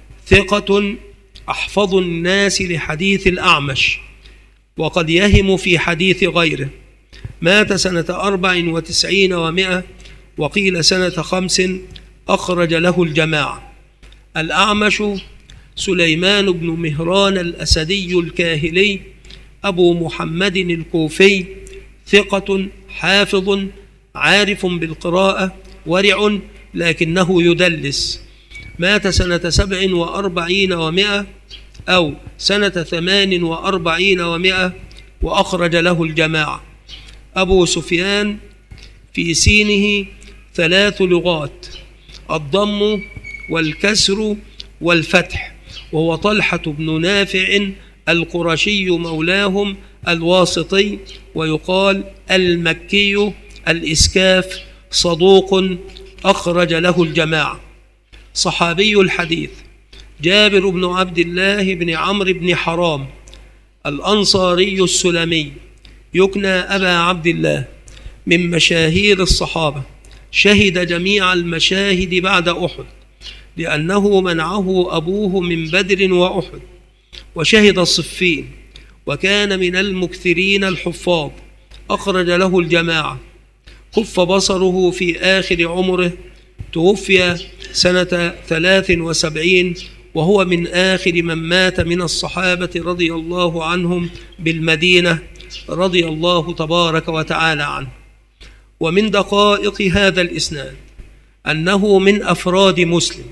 ثقة أحفظ الناس لحديث الأعمش، وقد يهم في حديث غيره، مات سنة أربع وتسعين ومائة، وقيل سنة خمس، أخرج له الجماعة. الأعمش سليمان بن مهران الأسدي الكاهلي أبو محمد الكوفي، ثقة حافظ عارف بالقراءة، ورع لكنه يدلس، مات سنة سبع وأربعين ومائة أو سنة ثمان وأربعين ومائة، وأخرج له الجماعة. أبو سفيان في سينه ثلاث لغات: الضم والكسر والفتح، وهو طلحة بن نافع القرشي مولاهم الواسطي، ويقال المكي الإسكاف، صدوق أخرج له الجماعة. صحابي الحديث جابر بن عبد الله بن عمرو بن حرام الأنصاري السلمي، يكنى أبا عبد الله، من مشاهير الصحابة، شهد جميع المشاهد بعد أحد، لأنه منعه أبوه من بدر وأحد، وشهد الصفين، وكان من المكثرين الحفاظ، أخرج له الجماعة. كف بصره في آخر عمره، توفي سنة ثلاث وسبعين، وهو من آخر من مات من الصحابة رضي الله عنهم بالمدينة، رضي الله تبارك وتعالى عنه. ومن دقائق هذا الإسناد أنه من أفراد مسلم،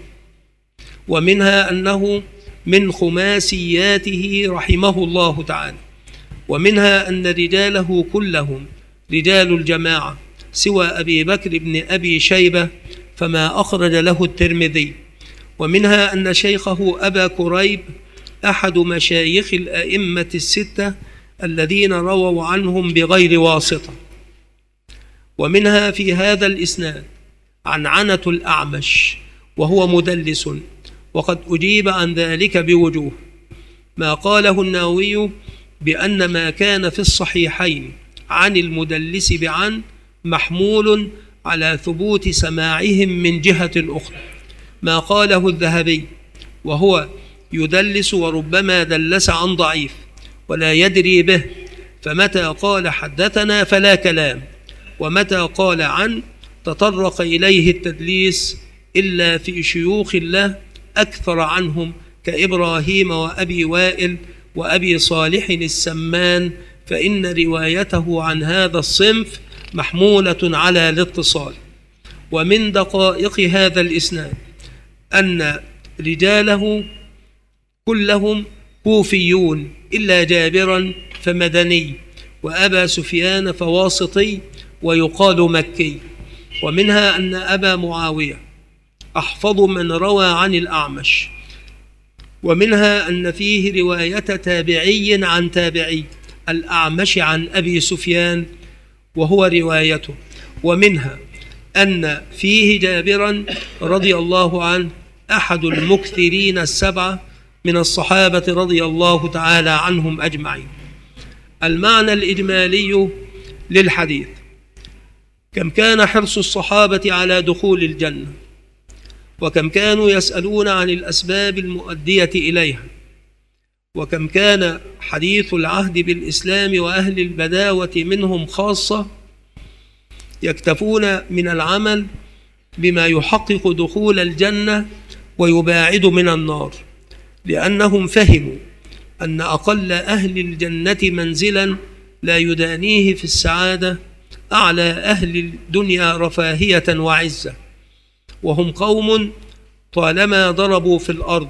ومنها أنه من خماسياته رحمه الله تعالى، ومنها أن رجاله كلهم رجال الجماعة سوى أبي بكر بن أبي شيبة فما أخرج له الترمذي، ومنها أن شيخه أبا كريب أحد مشايخ الأئمة الستة الذين رووا عنهم بغير واسطة. ومنها في هذا الإسناد عنعنة الأعمش، وهو مدلس، وقد أجيب عن ذلك بوجوه. ما قاله النووي بأن ما كان في الصحيحين عن المدلس بعن محمول على ثبوت سماعهم من جهة أخرى. ما قاله الذهبي وهو يدلس وربما دلس عن ضعيف ولا يدري به، فمتى قال حدثنا فلا كلام، ومتى قال عن تطرق إليه التدليس، إلا في شيوخ له أكثر عنهم كإبراهيم وأبي وائل وأبي صالح السمان، فإن روايته عن هذا الصنف محمولة على الاتصال. ومن دقائق هذا الإسناد أن رجاله كلهم كوفيون إلا جابرا فمدني، وأبا سفيان فواسطي ويقال مكي. ومنها أن أبا معاوية أحفظ من روى عن الأعمش. ومنها أن فيه رواية تابعي عن تابعي، الأعمش عن أبي سفيان، وهو روايته. ومنها أن فيه جابرا رضي الله عنه أحد المكثرين السبعة من الصحابة رضي الله تعالى عنهم أجمعين. المعنى الإجمالي للحديث: كم كان حرص الصحابة على دخول الجنة، وكم كانوا يسألون عن الأسباب المؤدية إليها، وكم كان حديث العهد بالإسلام وأهل البداوة منهم خاصة يكتفون من العمل بما يحقق دخول الجنة ويباعد من النار، لأنهم فهموا أن أقل أهل الجنة منزلا لا يدانيه في السعادة أعلى أهل الدنيا رفاهية وعزة، وهم قوم طالما ضربوا في الأرض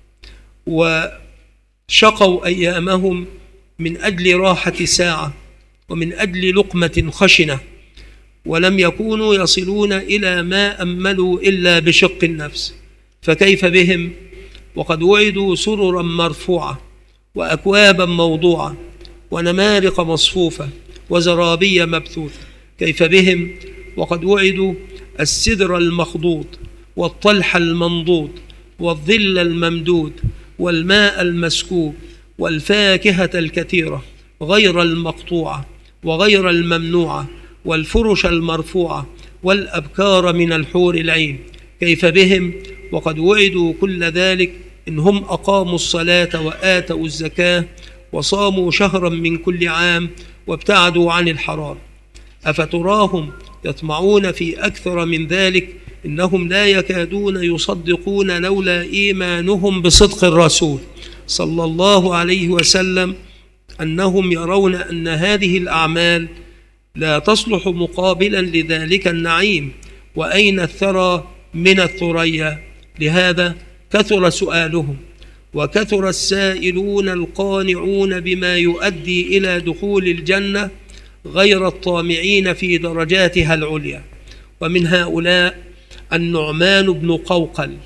وشقوا أيامهم من أجل راحة ساعة ومن أجل لقمة خشنة، ولم يكونوا يصلون إلى ما أملوا إلا بشق النفس، فكيف بهم وقد وعدوا سررا مرفوعة وأكوابا موضوعة ونمارق مصفوفة وزرابي مبثوثة؟ كيف بهم وقد وعدوا السدر المخضود والطلح المنضود والظل الممدود والماء المسكوب والفاكهة الكثيرة غير المقطوعة وغير الممنوعة والفرش المرفوعة والأبكار من الحور العين؟ كيف بهم وقد وعدوا كل ذلك إن هم أقاموا الصلاة وآتوا الزكاة وصاموا شهرا من كل عام وابتعدوا عن الحرام؟ أفتراهم يطمعون في أكثر من ذلك؟ إنهم لا يكادون يصدقون لولا إيمانهم بصدق الرسول صلى الله عليه وسلم أنهم يرون أن هذه الأعمال لا تصلح مقابلا لذلك النعيم، وأين الثرى من الثريا؟ لهذا كثر سؤالهم وكثر السائلون القانعون بما يؤدي إلى دخول الجنة غير الطامعين في درجاتها العليا. ومن هؤلاء النعمان بن قوقل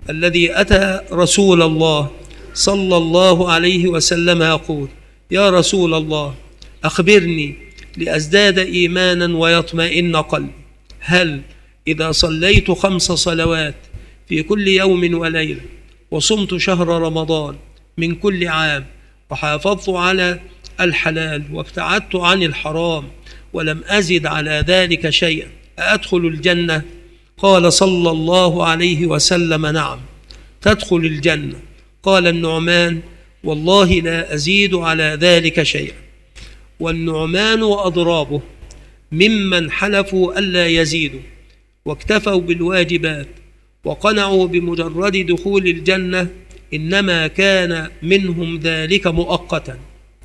الذي أتى رسول الله صلى الله عليه وسلم يقول: يا رسول الله أخبرني لأزداد إيمانا ويطمئن قلبي، هل إذا صليت خمس صلوات في كل يوم وليلة وصمت شهر رمضان من كل عام وحافظت على الحلال وابتعدت عن الحرام ولم أزد على ذلك شيئا أدخل الجنة؟ قال صلى الله عليه وسلم: نعم تدخل الجنة. قال النعمان: والله لا أزيد على ذلك شيئا. والنعمان وأضرابه ممن حلفوا ألا يزيدوا واكتفوا بالواجبات وقنعوا بمجرد دخول الجنة، إنما كان منهم ذلك مؤقتا،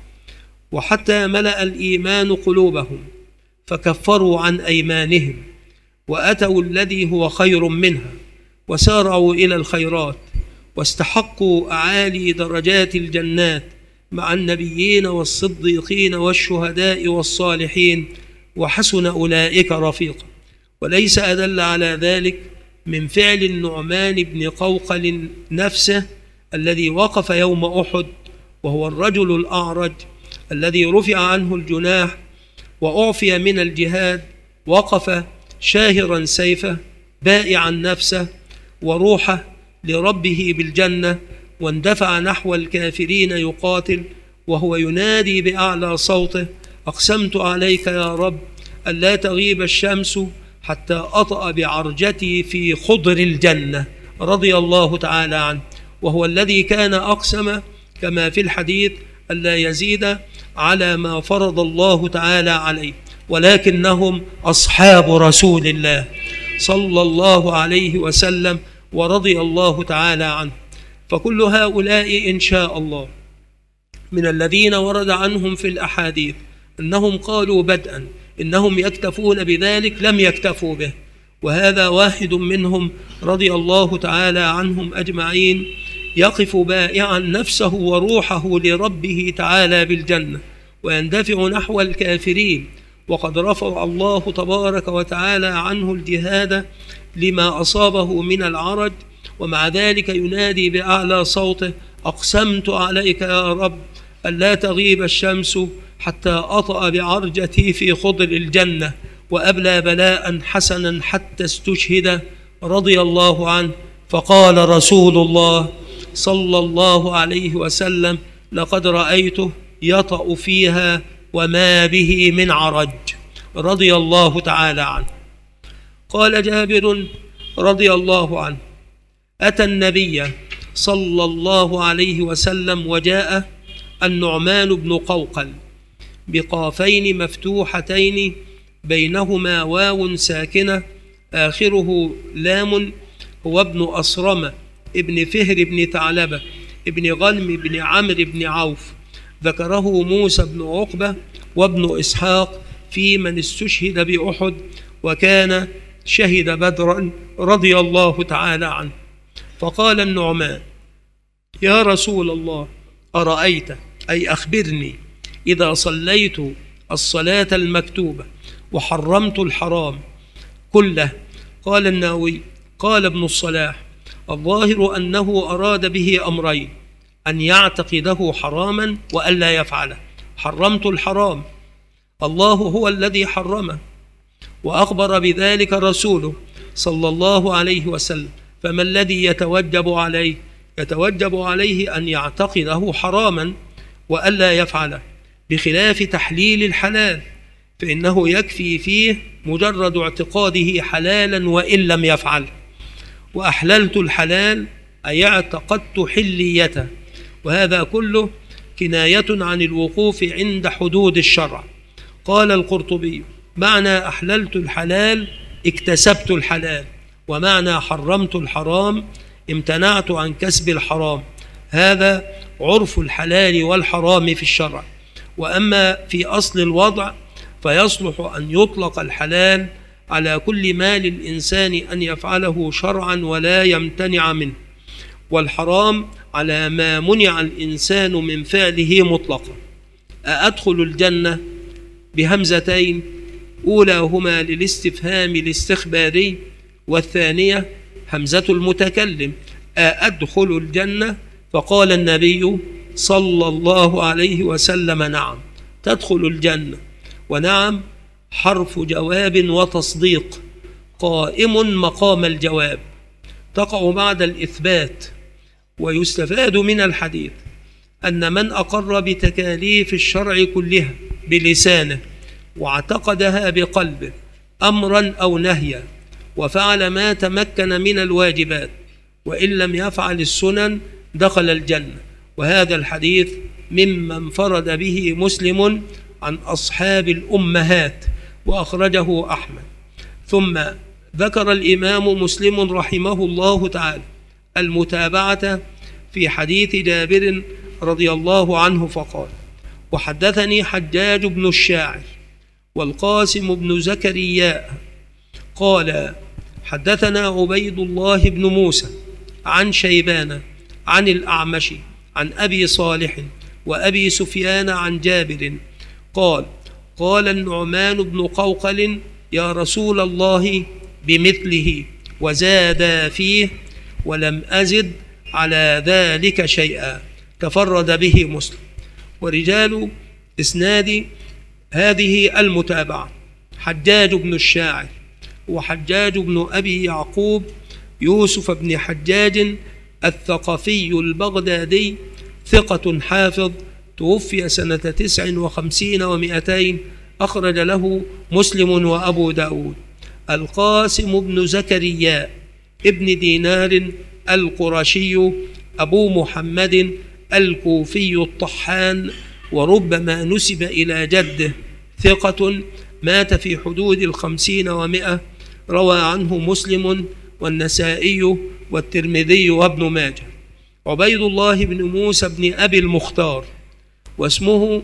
وحتى ملأ الإيمان قلوبهم فكفروا عن أيمانهم وأتوا الذي هو خير منها وسارعوا إلى الخيرات واستحقوا أعالي درجات الجنات مع النبيين والصديقين والشهداء والصالحين، وحسن أولئك رفيقا. وليس أدل على ذلك من فعل النعمان بن قوقل نفسه الذي وقف يوم أحد وهو الرجل الأعرج الذي رفع عنه الجناح وأعفي من الجهاد، وقف شاهرا سيفه بائعا نفسه وروحه لربه بالجنة، واندفع نحو الكافرين يقاتل وهو ينادي بأعلى صوته: أقسمت عليك يا رب ألا تغيب الشمس حتى أطأ بعرجتي في خضر الجنة، رضي الله تعالى عنه. وهو الذي كان أقسم كما في الحديث ألا يزيد على ما فرض الله تعالى عليه، ولكنهم أصحاب رسول الله صلى الله عليه وسلم ورضي الله تعالى عنه. فكل هؤلاء إن شاء الله من الذين ورد عنهم في الأحاديث أنهم قالوا بدءا إنهم يكتفون بذلك لم يكتفوا به، وهذا واحد منهم رضي الله تعالى عنهم أجمعين يقف بائعا نفسه وروحه لربه تعالى بالجنة ويندفع نحو الكافرين، وقد رفع الله تبارك وتعالى عنه الجهاد لما أصابه من العرج، ومع ذلك ينادي بأعلى صوته: أقسمت عليك يا رب ألا تغيب الشمس حتى أطأ بعرجتي في خضر الجنة، وأبلى بلاء حسنا حتى استشهد، رضي الله عنه. فقال رسول الله صلى الله عليه وسلم: لقد رأيته يطأ فيها وما به من عرج، رضي الله تعالى عنه. قال جابر رضي الله عنه: أتى النبي صلى الله عليه وسلم وجاء النعمان بن قوقل بقافين مفتوحتين بينهما واو ساكنة آخره لام، هو ابن أصرمة ابن فهر بن ثعلبة ابن غنم بن عمرو بن عوف، ذكره موسى بن عقبة وابن إسحاق في من استشهد بأحد وكان شهد بدرا، رضي الله تعالى عنه. فقال النعمان: يا رسول الله أرأيت، أي أخبرني، إذا صليت الصلاة المكتوبة وحرمت الحرام كله. قال النووي: قال ابن الصلاح: الظاهر أنه أراد به أمرين: أن يعتقده حراما وألا يفعله. حرمت الحرام، الله هو الذي حرمه وأخبر بذلك رسوله صلى الله عليه وسلم، فما الذي يتوجب عليه؟ يتوجب عليه أن يعتقده حراما وألا يفعله، بخلاف تحليل الحلال فإنه يكفي فيه مجرد اعتقاده حلالا وإن لم يفعل. وأحللت الحلال أي اعتقدت حليته، وهذا كله كناية عن الوقوف عند حدود الشرع. قال القرطبي: معنى أحللت الحلال اكتسبت الحلال، ومعنى حرمت الحرام امتنعت عن كسب الحرام. هذا عرف الحلال والحرام في الشرع. وأما في أصل الوضع فيصلح أن يطلق الحلال على كل ما للإنسان أن يفعله شرعا ولا يمتنع منه، والحرام على ما منع الإنسان من فعله مطلقا. أأدخل الجنة بهمزتين، أولاهما للاستفهام الاستخباري، والثانية همزة المتكلم أأدخل الجنة؟ فقال النبي صلى الله عليه وسلم نعم، تدخل الجنة. ونعم حرف جواب وتصديق قائم مقام الجواب، تقع بعد الإثبات. ويستفاد من الحديث أن من أقر بتكاليف الشرع كلها بلسانه واعتقدها بقلبه أمرا أو نهيا، وفعل ما تمكن من الواجبات وإن لم يفعل السنن، دخل الجنة. وهذا الحديث مما انفرد به مسلم عن أصحاب الأمهات، وأخرجه أحمد. ثم ذكر الإمام مسلم رحمه الله تعالى المتابعة في حديث جابر رضي الله عنه فقال: وحدثني حجاج بن الشاعر والقاسم بن زكرياء قال: حدثنا عبيد الله بن موسى عن شيبان عن الأعمش عن أبي صالح وأبي سفيان عن جابر قال: قال النعمان بن قوقل: يا رسول الله بمثله، وزاد فيه ولم أزد على ذلك شيئا. تفرد به مسلم. ورجال إسناد هذه المتابعة حجاج بن الشاعر وحجاج بن أبي يعقوب يوسف بن حجاج الثقفي البغدادي، ثقة حافظ، توفي سنة تسع وخمسين ومئتين، أخرج له مسلم وأبو داود. القاسم بن زكرياء ابن دينار القرشي أبو محمد الكوفي الطحان، وربما نسب إلى جده، ثقة، مات في حدود الخمسين ومئة، روى عنه مسلم والنسائي والترمذي وابن ماجه. عبيد الله بن موسى بن أبي المختار، واسمه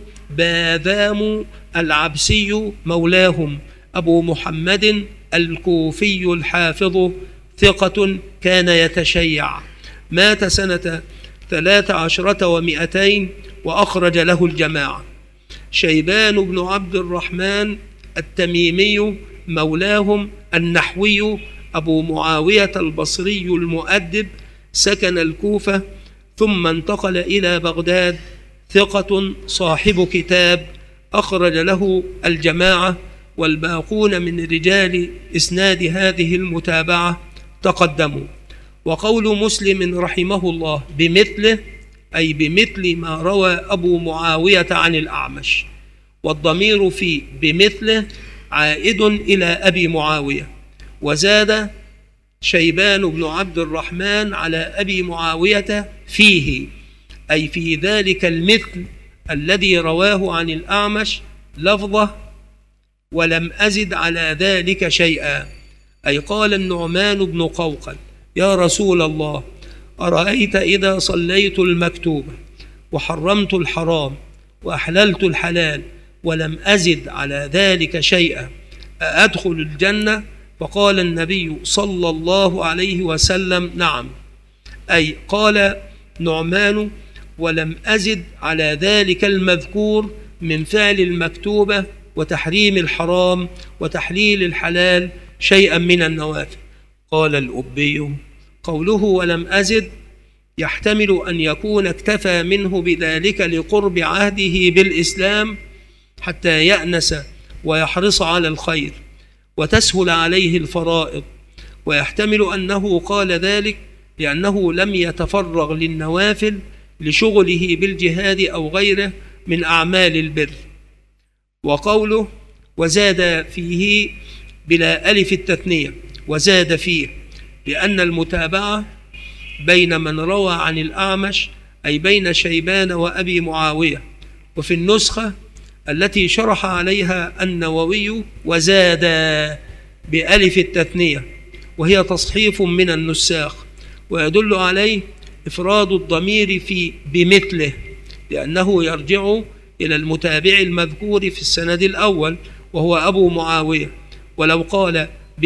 باذام العبسي، مولاهم، أبو محمد الكوفي الحافظ، ثقة، كان يتشيع، مات سنة ثلاث عشرة ومئتين، وأخرج له الجماعة. شيبان بن عبد الرحمن التميمي، مولاهم، النحوي، أبو معاوية البصري المؤدب، سكن الكوفة ثم انتقل إلى بغداد، ثقة، صاحب كتاب، أخرج له الجماعة. والباقون من رجال إسناد هذه المتابعة تقدموا. وقول مسلم رحمه الله بمثله، أي بمثل ما روى أبو معاوية عن الأعمش، والضمير في بمثله عائد إلى أبي معاوية. وزاد شيبان بن عبد الرحمن على أبي معاوية فيه، أي في ذلك المثل الذي رواه عن الأعمش، لفظه: ولم أزد على ذلك شيئا. أي قال النعمان بن قوقل: يا رسول الله، أرأيت إذا صليت المكتوبة وحرمت الحرام وأحللت الحلال ولم أزد على ذلك شيئا، أأدخل الجنة؟ فقال النبي صلى الله عليه وسلم: نعم. أي قال نعمان: ولم أزد على ذلك المذكور من فعل المكتوبة وتحريم الحرام وتحليل الحلال شيئا من النوافل. قال الأبي: قوله ولم أزد يحتمل أن يكون اكتفى منه بذلك لقرب عهده بالإسلام حتى يأنس ويحرص على الخير وتسهل عليه الفرائض، ويحتمل أنه قال ذلك لأنه لم يتفرغ للنوافل لشغله بالجهاد أو غيره من أعمال البر. وقوله وزاد فيه بلا ألف التثنية، وزاد فيه، لأن المتابعة بين من روى عن الأعمش، أي بين شيبان وأبي معاوية. وفي النسخة التي شرح عليها النووي وزاد بألف التثنية، وهي تصحيف من النساخ، ويدل عليه إفراد الضمير في بمثله، لأنه يرجع إلى المتابع المذكور في السند الأول وهو أبو معاوية. ولو قال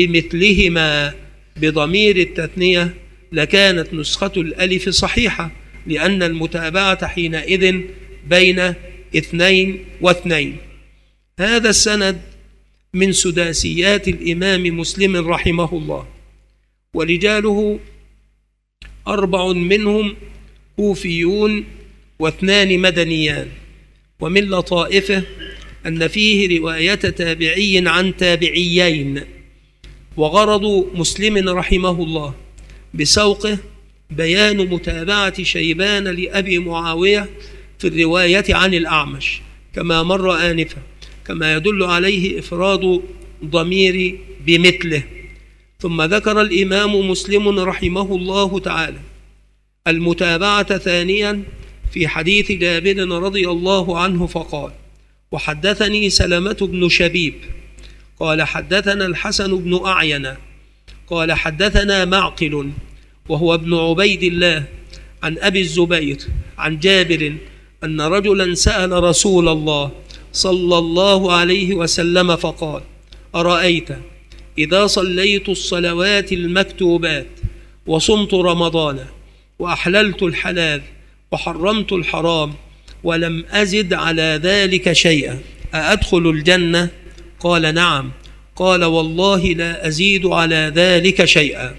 بمثلهما بضمير التثنية لكانت نسخة الألف صحيحة، لأن المتابعة حينئذ بين اثنين واثنين. هذا السند من سداسيات الإمام مسلم رحمه الله، ورجاله أربع منهم كوفيون واثنان مدنيان. ومن لطائفه أن فيه رواية تابعي عن تابعيين. وغرض مسلم رحمه الله بسوقه بيان متابعة شيبان لأبي معاوية في الرواية عن الأعمش كما مر آنفا، كما يدل عليه إفراد ضمير بمثله. ثم ذكر الإمام مسلم رحمه الله تعالى المتابعة ثانيا في حديث جابر رضي الله عنه فقال: وحدثني سلمة بن شبيب قال حدثنا الحسن بن أعين قال حدثنا معقل وهو ابن عبيد الله عن أبي الزبير عن جابر أن رجلا سأل رسول الله صلى الله عليه وسلم فقال: أرأيت إذا صليت الصلوات المكتوبات وصمت رمضان وأحللت الحلال وحرمت الحرام ولم أزد على ذلك شيئا أأدخل الجنة؟ قال: نعم. قال: والله لا أزيد على ذلك شيئا.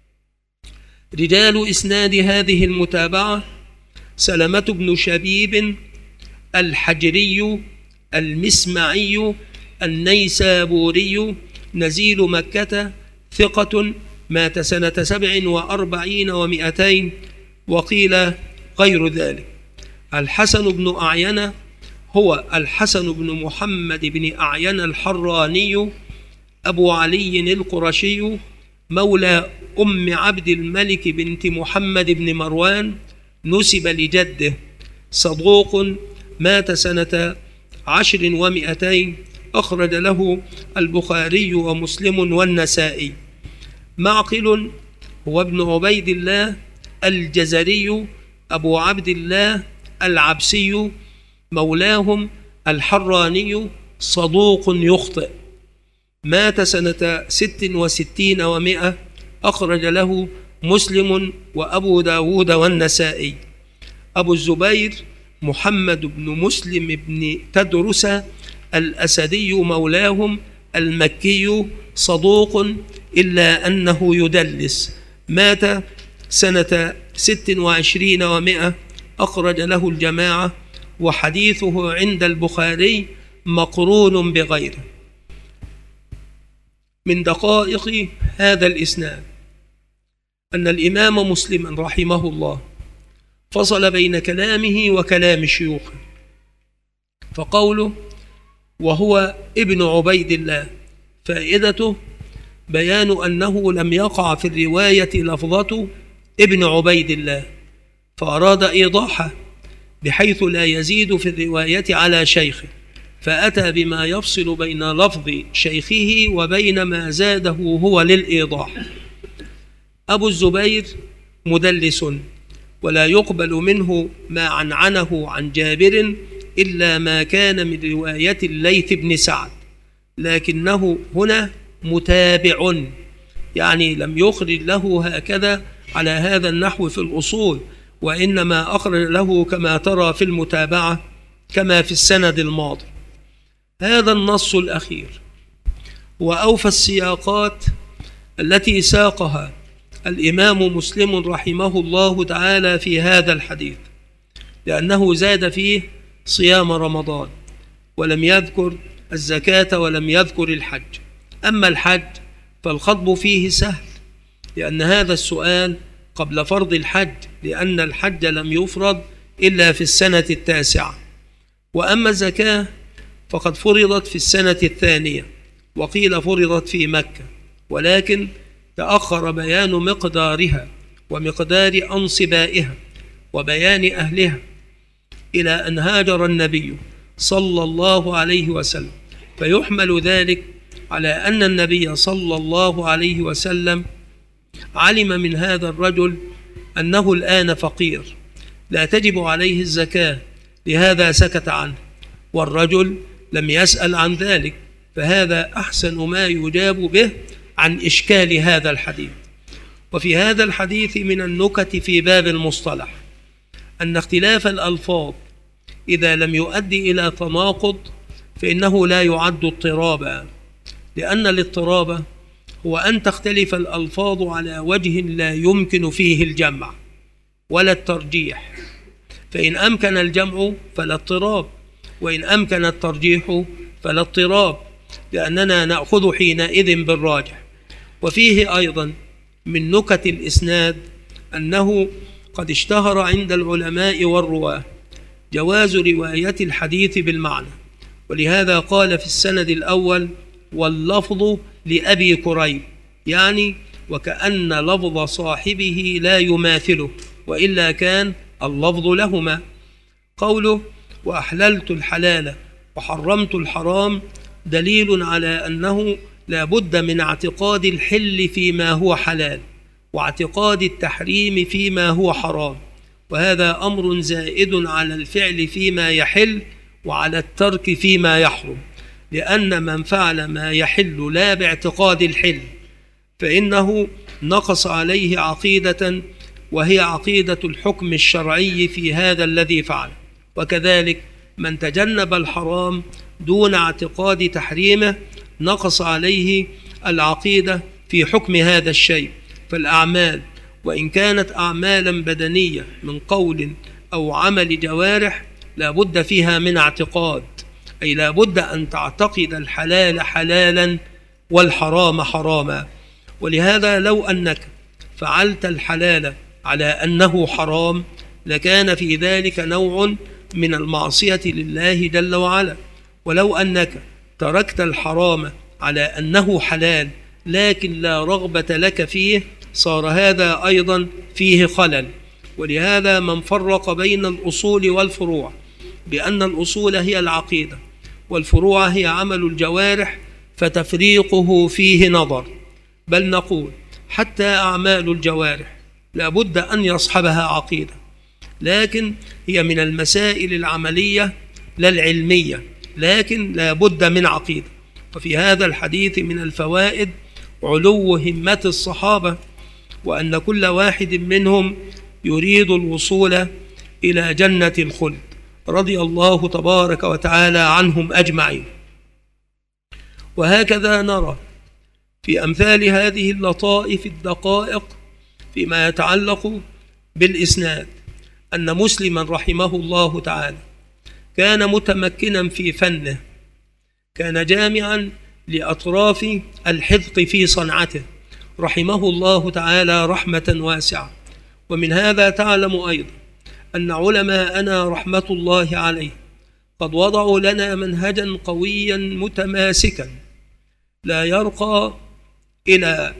رجال إسناد هذه المتابعة: سلمة بن شبيب الحجري المسمعي النيسابوري نزيل مكة، ثقة، مات سنة سبع وأربعين ومئتين، وقيل غير ذلك. الحسن بن أعين هو الحسن بن محمد بن أعين الحراني أبو علي القرشي مولى أم عبد الملك بنت محمد بن مروان، نسب لجده، صدوق، مات سنة عشر ومئتين، أخرج له البخاري ومسلم والنسائي. معقل هو ابن عبيد الله الجزري أبو عبد الله العبسي مولاهم الحراني، صدوق يخطئ، مات سنة ست وستين ومئة، أخرج له مسلم وأبو داود والنسائي. أبو الزبير محمد بن مسلم بن تدرس الأسدي مولاهم المكي، صدوق إلا أنه يدلس، مات سنة ست وعشرين ومئة، أخرج له الجماعة، وحديثه عند البخاري مقرون بغيره. من دقائق هذا الإسناد أن الإمام مسلم رحمه الله فصل بين كلامه وكلام شيوخه، فقوله وهو ابن عبيد الله فائدته بيان أنه لم يقع في الرواية لفظة ابن عبيد الله، فأراد إيضاحه بحيث لا يزيد في الرواية على شيخه، فأتى بما يفصل بين لفظ شيخه وبين ما زاده هو للإيضاح. أبو الزبير مدلس، ولا يقبل منه ما عنعنه عن جابر إلا ما كان من رواية الليث بن سعد، لكنه هنا متابع، يعني لم يخرج له هكذا على هذا النحو في الأصول، وإنما أخرج له كما ترى في المتابعة كما في السند الماضي. هذا النص الأخير وأوفى السياقات التي ساقها الإمام مسلم رحمه الله تعالى في هذا الحديث، لأنه زاد فيه صيام رمضان ولم يذكر الزكاة ولم يذكر الحج. أما الحج فالخطب فيه سهل، لأن هذا السؤال قبل فرض الحج، لأن الحج لم يفرض إلا في السنة التاسعة. وأما الزكاة فقد فرضت في السنة الثانية، وقيل فرضت في مكة، ولكن تأخر بيان مقدارها ومقدار أنصبائها وبيان أهلها إلى أن هاجر النبي صلى الله عليه وسلم، فيحمل ذلك على أن النبي صلى الله عليه وسلم علم من هذا الرجل أنه الآن فقير لا تجب عليه الزكاة، لهذا سكت عنه، والرجل لم يسأل عن ذلك، فهذا أحسن ما يجاب به عن إشكال هذا الحديث. وفي هذا الحديث من النكت في باب المصطلح أن اختلاف الألفاظ إذا لم يؤدي إلى تناقض فإنه لا يعد اضطرابا، لأن الاضطراب هو أن تختلف الألفاظ على وجه لا يمكن فيه الجمع ولا الترجيح، فإن أمكن الجمع فلا اضطراب، وإن أمكن الترجيح فلا اضطراب، لأننا نأخذ حينئذ بالراجح. وفيه أيضا من نكت الإسناد أنه قد اشتهر عند العلماء والرواة جواز رواية الحديث بالمعنى، ولهذا قال في السند الأول واللفظ لأبي كريب، يعني وكأن لفظ صاحبه لا يماثله، وإلا كان اللفظ لهما. قوله وأحللت الحلال وحرمت الحرام دليل على أنه لا بد من اعتقاد الحل فيما هو حلال واعتقاد التحريم فيما هو حرام، وهذا أمر زائد على الفعل فيما يحل وعلى الترك فيما يحرم، لأن من فعل ما يحل لا باعتقاد الحل فإنه نقص عليه عقيدة، وهي عقيدة الحكم الشرعي في هذا الذي فعل. وكذلك من تجنب الحرام دون اعتقاد تحريمه نقص عليه العقيدة في حكم هذا الشيء. فالأعمال وإن كانت أعمالا بدنية من قول أو عمل جوارح لا بد فيها من اعتقاد، أي لا بد أن تعتقد الحلال حلالا والحرام حراما. ولهذا لو أنك فعلت الحلال على أنه حرام لكان في ذلك نوع من المعصية لله جل وعلا، ولو أنك تركت الحرام على أنه حلال لكن لا رغبة لك فيه صار هذا أيضا فيه خلل. ولهذا من فرق بين الأصول والفروع بأن الأصول هي العقيدة والفروع هي عمل الجوارح فتفريقه فيه نظر، بل نقول حتى أعمال الجوارح لا بد أن يصحبها عقيدة، لكن هي من المسائل العملية لا العلمية، لكن لا بد من عقيدة. وفي هذا الحديث من الفوائد علو همة الصحابة، وأن كل واحد منهم يريد الوصول إلى جنة الخلد رضي الله تبارك وتعالى عنهم أجمعين. وهكذا نرى في أمثال هذه اللطائف الدقائق فيما يتعلق بالإسناد أن مسلما رحمه الله تعالى كان متمكنا في فنه، كان جامعا لأطراف الحذق في صنعته رحمه الله تعالى رحمة واسعة. ومن هذا تعلم أيضا أن علماءنا رحمة الله عليه قد وضعوا لنا منهجا قويا متماسكا لا يرقى إلى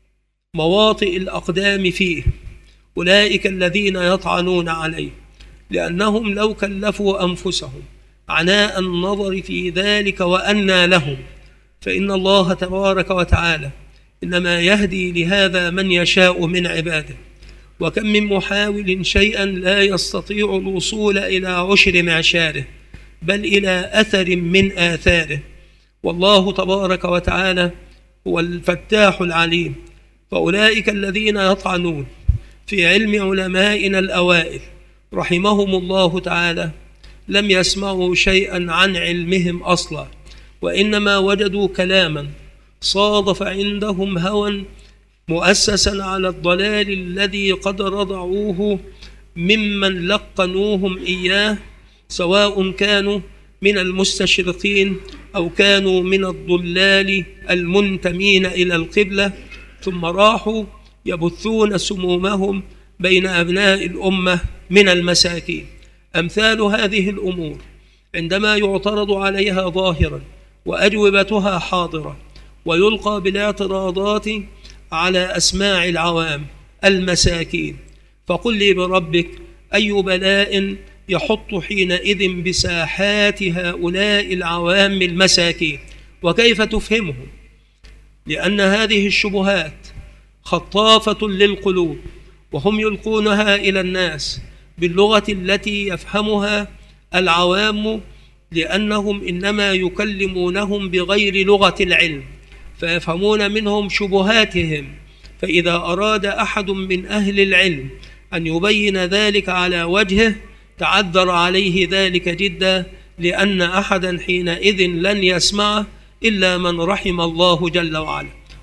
مواطئ الأقدام فيه أولئك الذين يطعنون عليه، لأنهم لو كلفوا أنفسهم عناء النظر في ذلك وأنى لهم، فإن الله تبارك وتعالى إنما يهدي لهذا من يشاء من عباده. وكم من محاول شيئا لا يستطيع الوصول إلى عشر معشاره بل إلى أثر من آثاره، والله تبارك وتعالى هو الفتاح العليم. فأولئك الذين يطعنون في علم علمائنا الأوائل رحمهم الله تعالى لم يسمعوا شيئا عن علمهم أصلا، وإنما وجدوا كلاما صادف عندهم هوى مؤسسا على الضلال الذي قد رضعوه ممن لقنوهم إياه، سواء كانوا من المستشرقين أو كانوا من الضلال المنتمين إلى القبلة، ثم راحوا يبثون سمومهم بين أبناء الأمة من المساكين. أمثال هذه الأمور عندما يعترض عليها ظاهرا وأجوبتها حاضرة ويلقى بالاعتراضات على أسماع العوام المساكين، فقل لي بربك أي بلاء يحط حينئذ بساحات هؤلاء العوام المساكين، وكيف تفهمهم؟ لأن هذه الشبهات خطافة للقلوب، وهم يلقونها إلى الناس باللغة التي يفهمها العوام، لأنهم إنما يكلمونهم بغير لغة العلم فيفهمون منهم شبهاتهم. فإذا أراد أحد من أهل العلم أن يبين ذلك على وجهه تعذر عليه ذلك جدا، لأن أحدا حينئذ لن يسمعه إلا من رحم الله جل وعلا.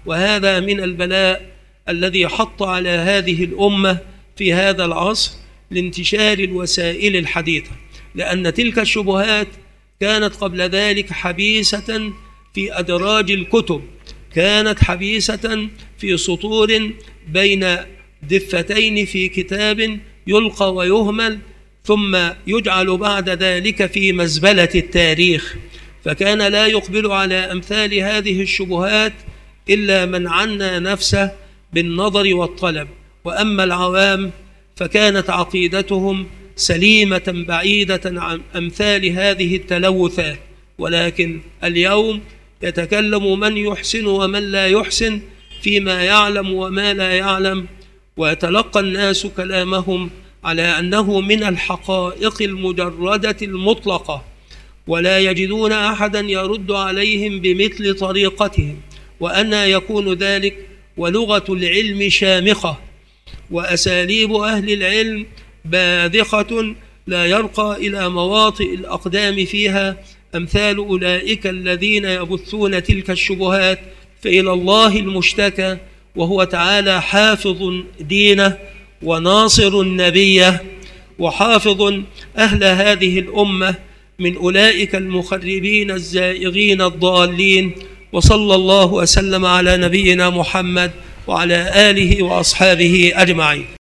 وهذا من البلاء الذي حط على هذه الأمة في هذا العصر لانتشار الوسائل الحديثة، لأن تلك الشبهات كانت قبل ذلك حبيسة في أدراج الكتب، كانت حبيسة في سطور بين دفتين في كتاب يلقى ويهمل، ثم يجعل بعد ذلك في مزبلة التاريخ. فكان لا يقبل على أمثال هذه الشبهات إلا من عنى نفسه بالنظر والطلب، وأما العوام فكانت عقيدتهم سليمة بعيدة عن أمثال هذه التلوثات. ولكن اليوم يتكلم من يحسن ومن لا يحسن فيما يعلم وما لا يعلم، ويتلقى الناس كلامهم على أنه من الحقائق المجردة المطلقة، ولا يجدون أحدا يرد عليهم بمثل طريقتهم. وأنى يكون ذلك ولغة العلم شامخة، وأساليب أهل العلم باذخة لا يرقى إلى مواطئ الأقدام فيها أمثال أولئك الذين يبثون تلك الشبهات. فإلى الله المشتكى، وهو تعالى حافظ دينه وناصر نبيه وحافظ أهل هذه الأمة من أولئك المخربين الزائغين الضالين. وصلى الله وسلم على نبينا محمد وعلى آله وأصحابه أجمعين.